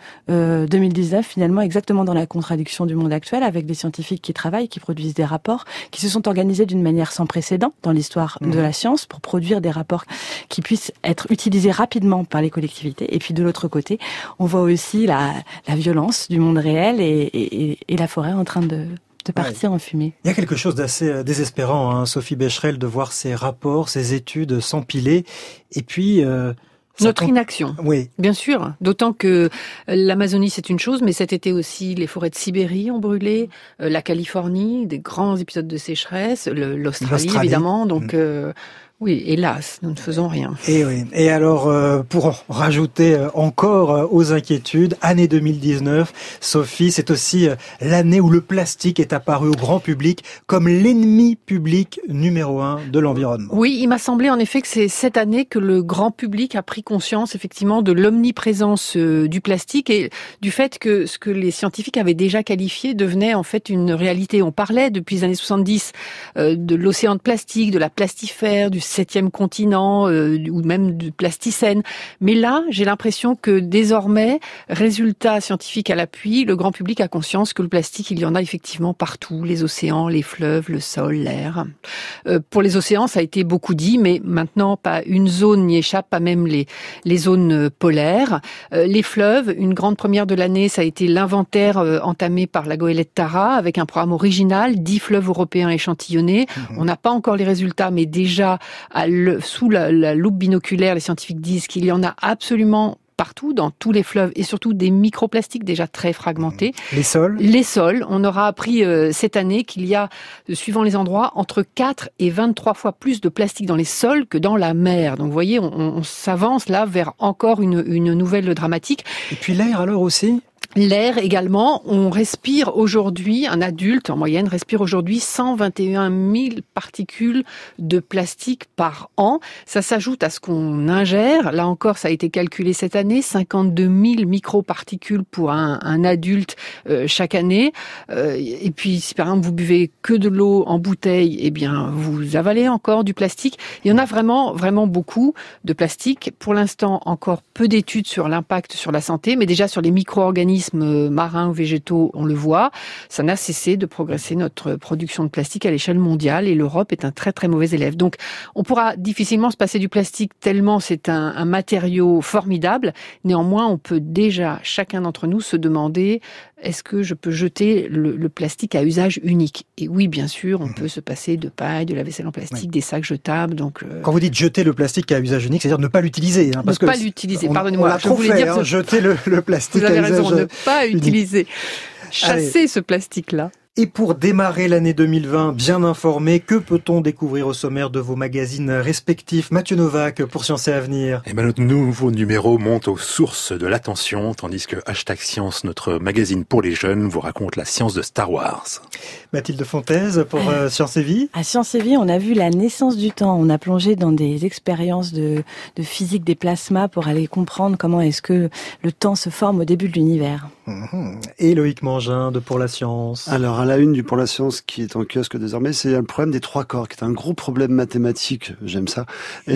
2019 finalement exactement dans la contradiction du monde actuel, avec des scientifiques qui travaillent, qui produisent des rapports, qui se sont organisés d'une manière sans précédent dans l'histoire de la science pour produire des rapports qui puissent être utilisés rapidement par les collectivités. Et puis de l'autre côté, on voit aussi la violence du monde réel et la forêt en train de partir en fumée. Il y a quelque chose d'assez désespérant, Sophie Becherel, de voir ces rapports, ces études s'empiler, et puis notre inaction. Oui. Bien sûr. D'autant que l'Amazonie, c'est une chose, mais cet été aussi, les forêts de Sibérie ont brûlé, la Californie, des grands épisodes de sécheresse, l'Australie, évidemment. Donc, oui, hélas, nous ne faisons rien. Et oui. Et alors, pour en rajouter encore aux inquiétudes, année 2019, Sophie, c'est aussi l'année où le plastique est apparu au grand public comme l'ennemi public numéro 1 de l'environnement. Oui, il m'a semblé en effet que c'est cette année que le grand public a pris conscience effectivement de l'omniprésence du plastique et du fait que ce que les scientifiques avaient déjà qualifié devenait en fait une réalité. On parlait depuis les années 70 de l'océan de plastique, de la plastifère, du 7e continent ou même du plasticène. Mais là, j'ai l'impression que désormais, résultat scientifique à l'appui, le grand public a conscience que le plastique, il y en a effectivement partout, les océans, les fleuves, le sol, l'air. Pour les océans, ça a été beaucoup dit, mais maintenant, pas une zone n'y échappe, pas même les zones polaires. Les fleuves, une grande première de l'année, ça a été l'inventaire entamé par la goélette Tara, avec un programme original, 10 fleuves européens échantillonnés. On n'a pas encore les résultats, mais déjà, sous la loupe binoculaire, les scientifiques disent qu'il y en a absolument partout, dans tous les fleuves, et surtout des microplastiques déjà très fragmentés. Les sols ? Les sols. On aura appris cette année qu'il y a, suivant les endroits, entre 4 et 23 fois plus de plastique dans les sols que dans la mer. Donc vous voyez, on s'avance là vers encore une nouvelle dramatique. Et puis l'air alors aussi ? L'air également, on respire aujourd'hui, un adulte en moyenne respire aujourd'hui 121 000 particules de plastique par an. Ça s'ajoute à ce qu'on ingère. Là encore, ça a été calculé cette année, 52 000 microparticules pour un adulte chaque année. Et puis, si par exemple vous buvez que de l'eau en bouteille, eh bien vous avalez encore du plastique. Il y en a vraiment, vraiment beaucoup de plastique. Pour l'instant, encore peu d'études sur l'impact sur la santé, mais déjà sur les micro-organismes marins ou végétaux, on le voit, ça n'a cessé de progresser notre production de plastique à l'échelle mondiale et l'Europe est un très très mauvais élève. Donc on pourra difficilement se passer du plastique tellement c'est un matériau formidable. Néanmoins, on peut déjà, chacun d'entre nous, se demander est-ce que je peux jeter le plastique à usage unique? Et oui, bien sûr, on peut se passer de paille, de la vaisselle en plastique, des sacs jetables. Donc, Quand vous dites jeter le plastique à usage unique, c'est-à-dire ne pas l'utiliser. Ne pas l'utiliser, pardonnez-moi. On l'a trop fait, jeter le plastique à usage unique. Vous avez raison, ne pas utiliser. Chasser ce plastique-là. Et pour démarrer l'année 2020 bien informé, que peut-on découvrir au sommaire de vos magazines respectifs? Mathieu Novak pour Science et Avenir. Et notre nouveau numéro monte aux sources de l'attention, tandis que #Science, notre magazine pour les jeunes, vous raconte la science de Star Wars. Mathilde Fontaise pour Science et Vie. À Science et Vie, on a vu la naissance du temps. On a plongé dans des expériences de physique des plasmas pour aller comprendre comment est-ce que le temps se forme au début de l'univers. Et Loïc Mangin de Pour la Science. Alors, à la une du Pour la Science qui est en kiosque désormais, c'est le problème des trois corps, qui est un gros problème mathématique, j'aime ça,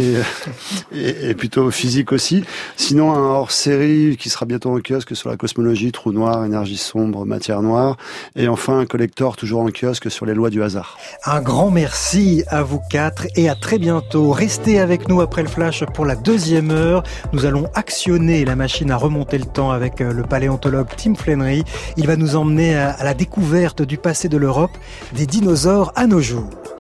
et plutôt physique aussi. Sinon, un hors-série qui sera bientôt en kiosque sur la cosmologie, trou noir, énergie sombre, matière noire, et enfin un collector toujours en kiosque sur les lois du hasard. Un grand merci à vous quatre et à très bientôt. Restez avec nous après le flash pour la 2e heure. Nous allons actionner la machine à remonter le temps avec le paléontologue Tim Flannery. Il va nous emmener à la découverte du passé de l'Europe, des dinosaures à nos jours.